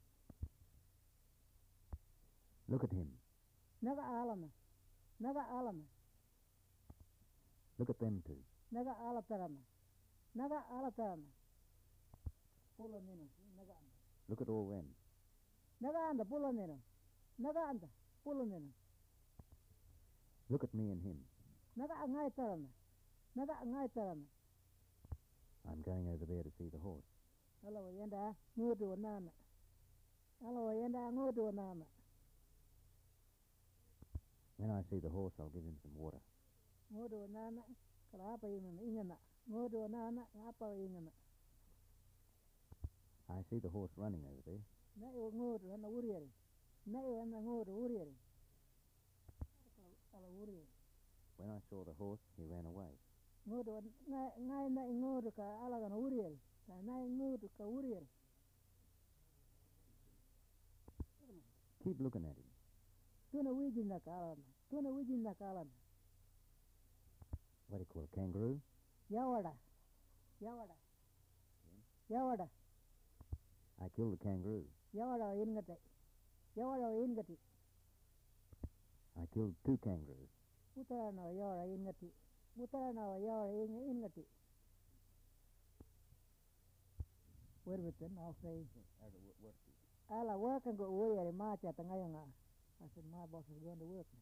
Speaker 3: Look at him.
Speaker 6: Naga alana. Naga alana.
Speaker 3: Look at them two.
Speaker 6: Naga ala tarana. Naga ala tarana. Pula nino. Naga anda.
Speaker 3: Look at all them.
Speaker 6: Naga anda pula nino. Naga anda pula nino.
Speaker 3: Look at me and him.
Speaker 6: Naga angai tarana. Naga angai tarana.
Speaker 3: I'm going over there to see the horse.
Speaker 6: Hello yenda ngudu nana. Hello yenda ngudu nana.
Speaker 3: When I see the horse, I'll give him some water.
Speaker 6: Ngudu nana. Kala apa ingana ingana. Ngudu nana apa ingana.
Speaker 3: I see the horse running over there.
Speaker 6: Na yo ngudu hana uriari. Na yo hana ngudu uriari. Kala uriari.
Speaker 3: When I saw the horse, he ran away.
Speaker 6: Ngudu ngai na ngudu ka ala kana uriari. Ka nai ngudu ka uriari.
Speaker 3: Keep looking at him.
Speaker 6: Tuna wiji na ka alana. Tuna wiji na ka alana.
Speaker 3: What do you call a kangaroo?
Speaker 6: Yawada. Yawada. Yawada.
Speaker 3: I killed the kangaroo.
Speaker 6: Yawada ingate. Yawada ingati.
Speaker 3: I killed two kangaroos.
Speaker 6: Utara na yawada ingati. Utara na yawada ingati. Where with them? I'll say. Ala work and go away at March at Tangayanga. I said, my boss is going to work now.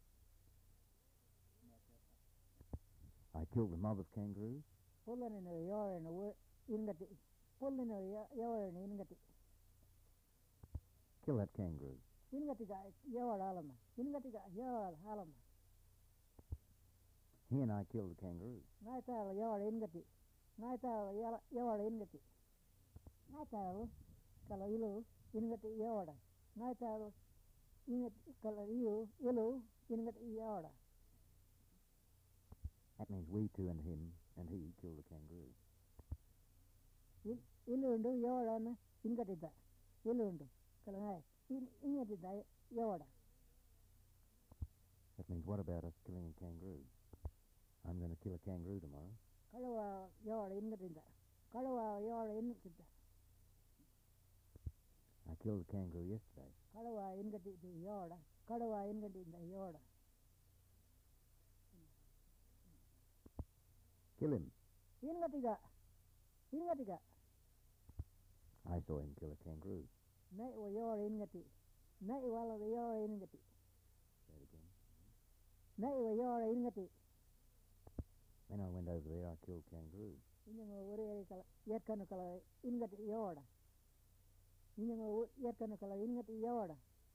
Speaker 3: I killed a mob of kangaroos.
Speaker 6: Pulling in a yard and a work ingati. Pulling in a yard and ingati.
Speaker 3: Kill that kangaroo.
Speaker 6: Ingati ga yawad alama. Ingati ga yawad alama.
Speaker 3: He and I killed the kangaroo.
Speaker 6: Ngai tala yawad ingati. Ngai tala yawad ingati. Ngai tala kala ilu ingati yawada. Ngai tala ingati kala ilu ilu ingati yawada.
Speaker 3: That means we two and him and he killed the kangaroo.
Speaker 6: Ilu undu yawada na ingati da. Ilu undu kala ngai ingati da yawada.
Speaker 3: That means what about us killing a kangaroo? I'm going to kill a kangaroo tomorrow.
Speaker 6: Kalawa yawada ingati da. Kalawa yawada ingati da.
Speaker 3: I killed the kangaroo yesterday.
Speaker 6: Kalawa ingati da yawada. Kalawa ingati da yawada.
Speaker 3: Kill him.
Speaker 6: Ingat tidak? Ingat tidak?
Speaker 3: I saw him kill a kangaroo.
Speaker 6: Nai wa yor ingati. Nai wala wa yor ingati.
Speaker 3: Say it again.
Speaker 6: Nai wa yor ingati.
Speaker 3: When I went over there, I killed kangaroo.
Speaker 6: Inga ngo ore kala yat kana kala ingati yoda. Inga ngo yat kana kala ingati yoda.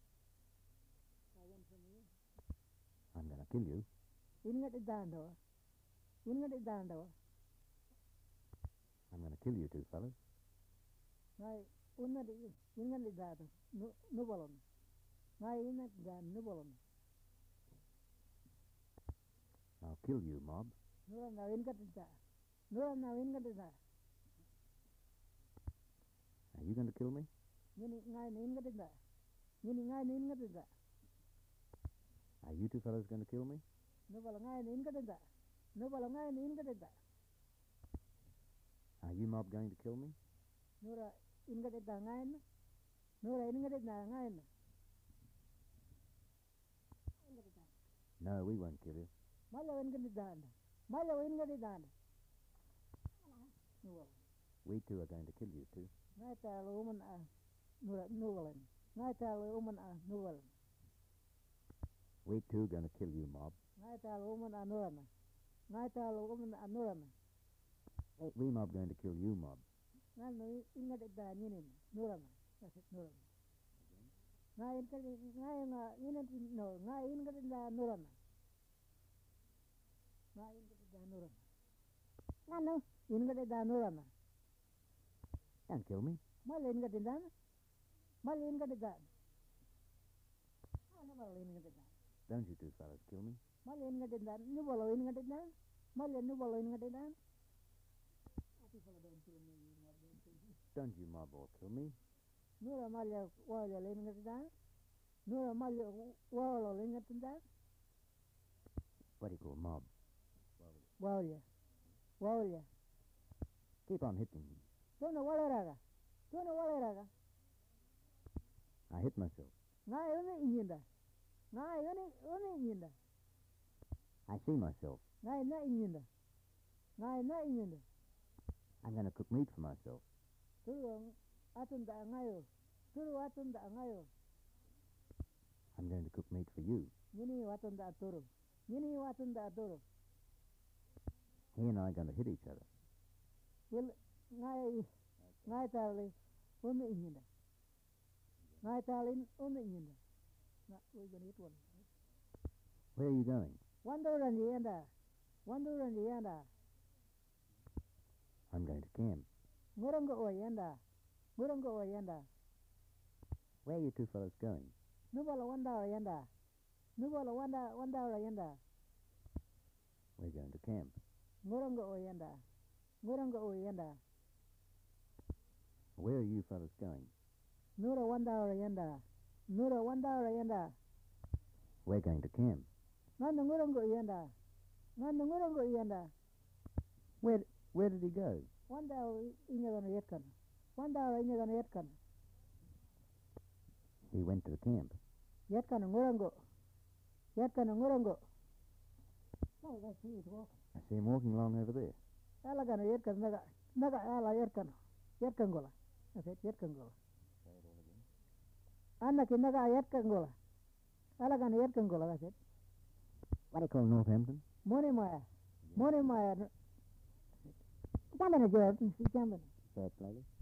Speaker 3: I'm going to kill you.
Speaker 6: Ingati dando. Ingati dando.
Speaker 3: I'm going to kill you two fellas.
Speaker 6: Nai unnati ingati dado. Nu nubalon. Nai ingati dan nubalon.
Speaker 3: I'll kill you, mob.
Speaker 6: Nura na ingati da. Nura na ingati da.
Speaker 3: Are you going to kill me?
Speaker 6: Ngini ngai ni ingati da. Ngini ngai ni ingati da.
Speaker 3: Are you two fellas going to kill me?
Speaker 6: Nubala ngai ni ingati da. Nubala ngai ni ingati da.
Speaker 3: Are you mob going to kill me?
Speaker 6: Nura ingati da ngai na. Nura ingati da ngai na.
Speaker 3: No, we won't kill you.
Speaker 6: Mala ingati da. Mala ingati da. Nubala.
Speaker 3: We two are going to kill you two.
Speaker 6: Ngai ta lo man a nura nubalan. Ngai ta lo man a nubalan.
Speaker 3: We two are going to kill you, mob.
Speaker 6: Ngai ta lo man a nurana. Ngai ta lo man a nurana.
Speaker 3: We mob going to kill you, mob.
Speaker 6: Ngai no ingati da ninin nurana. That's it, nurana. Ngai ingati ngai nga ingati no ngai ingati da nurana. Ngai ingati da nurana. Ngai no ingati da nurana.
Speaker 3: Don't kill me.
Speaker 6: Mala ingati da. Mala ingati da. Ano mala ingati da.
Speaker 3: Don't you two fellas kill me.
Speaker 6: Mala ingati da. Nubalo ingati da. Mala nubalo ingati da.
Speaker 3: Don't you mob all kill me.
Speaker 6: Nura mala wala ingati da. Nura mala wala ingati da.
Speaker 3: What do you call mob?
Speaker 6: Wala. Wala.
Speaker 3: Keep on hitting me.
Speaker 6: Tuna wala raga. Tuna wala raga.
Speaker 3: I hit myself.
Speaker 6: Ngai uni inginda. Ngai uni uni inginda.
Speaker 3: I see myself.
Speaker 6: Ngai na inginda. Ngai na inginda.
Speaker 3: I'm going to cook meat for myself.
Speaker 6: Turu atun da ngayo. Turu atun da ngayo.
Speaker 3: I'm going to cook meat for you.
Speaker 6: Yini watun da turu. Yini watun da turu.
Speaker 3: He and I are going to hit each other.
Speaker 6: Will ngai ngai tali uni inginda. Ngai tali uni inginda. Na we're going to hit one.
Speaker 3: Where are you going?
Speaker 6: Wanduran yenda. Wanduran yenda.
Speaker 3: I'm going to camp.
Speaker 6: Ngurango o yenda. Ngurango o yenda.
Speaker 3: Where are you two fellas going?
Speaker 6: Nubala wanda o yenda. Nubala wanda wanda o yenda.
Speaker 3: We're going to camp.
Speaker 6: Ngurango o yenda. Ngurango o yenda.
Speaker 3: Where are you fellas going?
Speaker 6: Nura wanda o yenda. Nura wanda o yenda.
Speaker 3: We're going to camp.
Speaker 6: Nanda ngurango o yenda. Nanda ngurango o yenda.
Speaker 3: Where where did he go?
Speaker 6: Wanda o inyagano yetkan. Wanda o inyagano yetkan.
Speaker 3: He went to the camp.
Speaker 6: Yetkan ngurango. Yetkan ngurango. Oh, that's he is walking.
Speaker 3: I see him walking along over there.
Speaker 6: Alagano yetkan naga naga ala yetkan. Yetkan gola. That's it, yetkan gola.
Speaker 3: Say it all again.
Speaker 6: Anna kinaga yetkan gola. Alagano yetkan gola, that's it.
Speaker 3: What do you call Northampton?
Speaker 6: Money Maya. Money Maya. Jamban, George. Jamban.
Speaker 3: Say it slowly.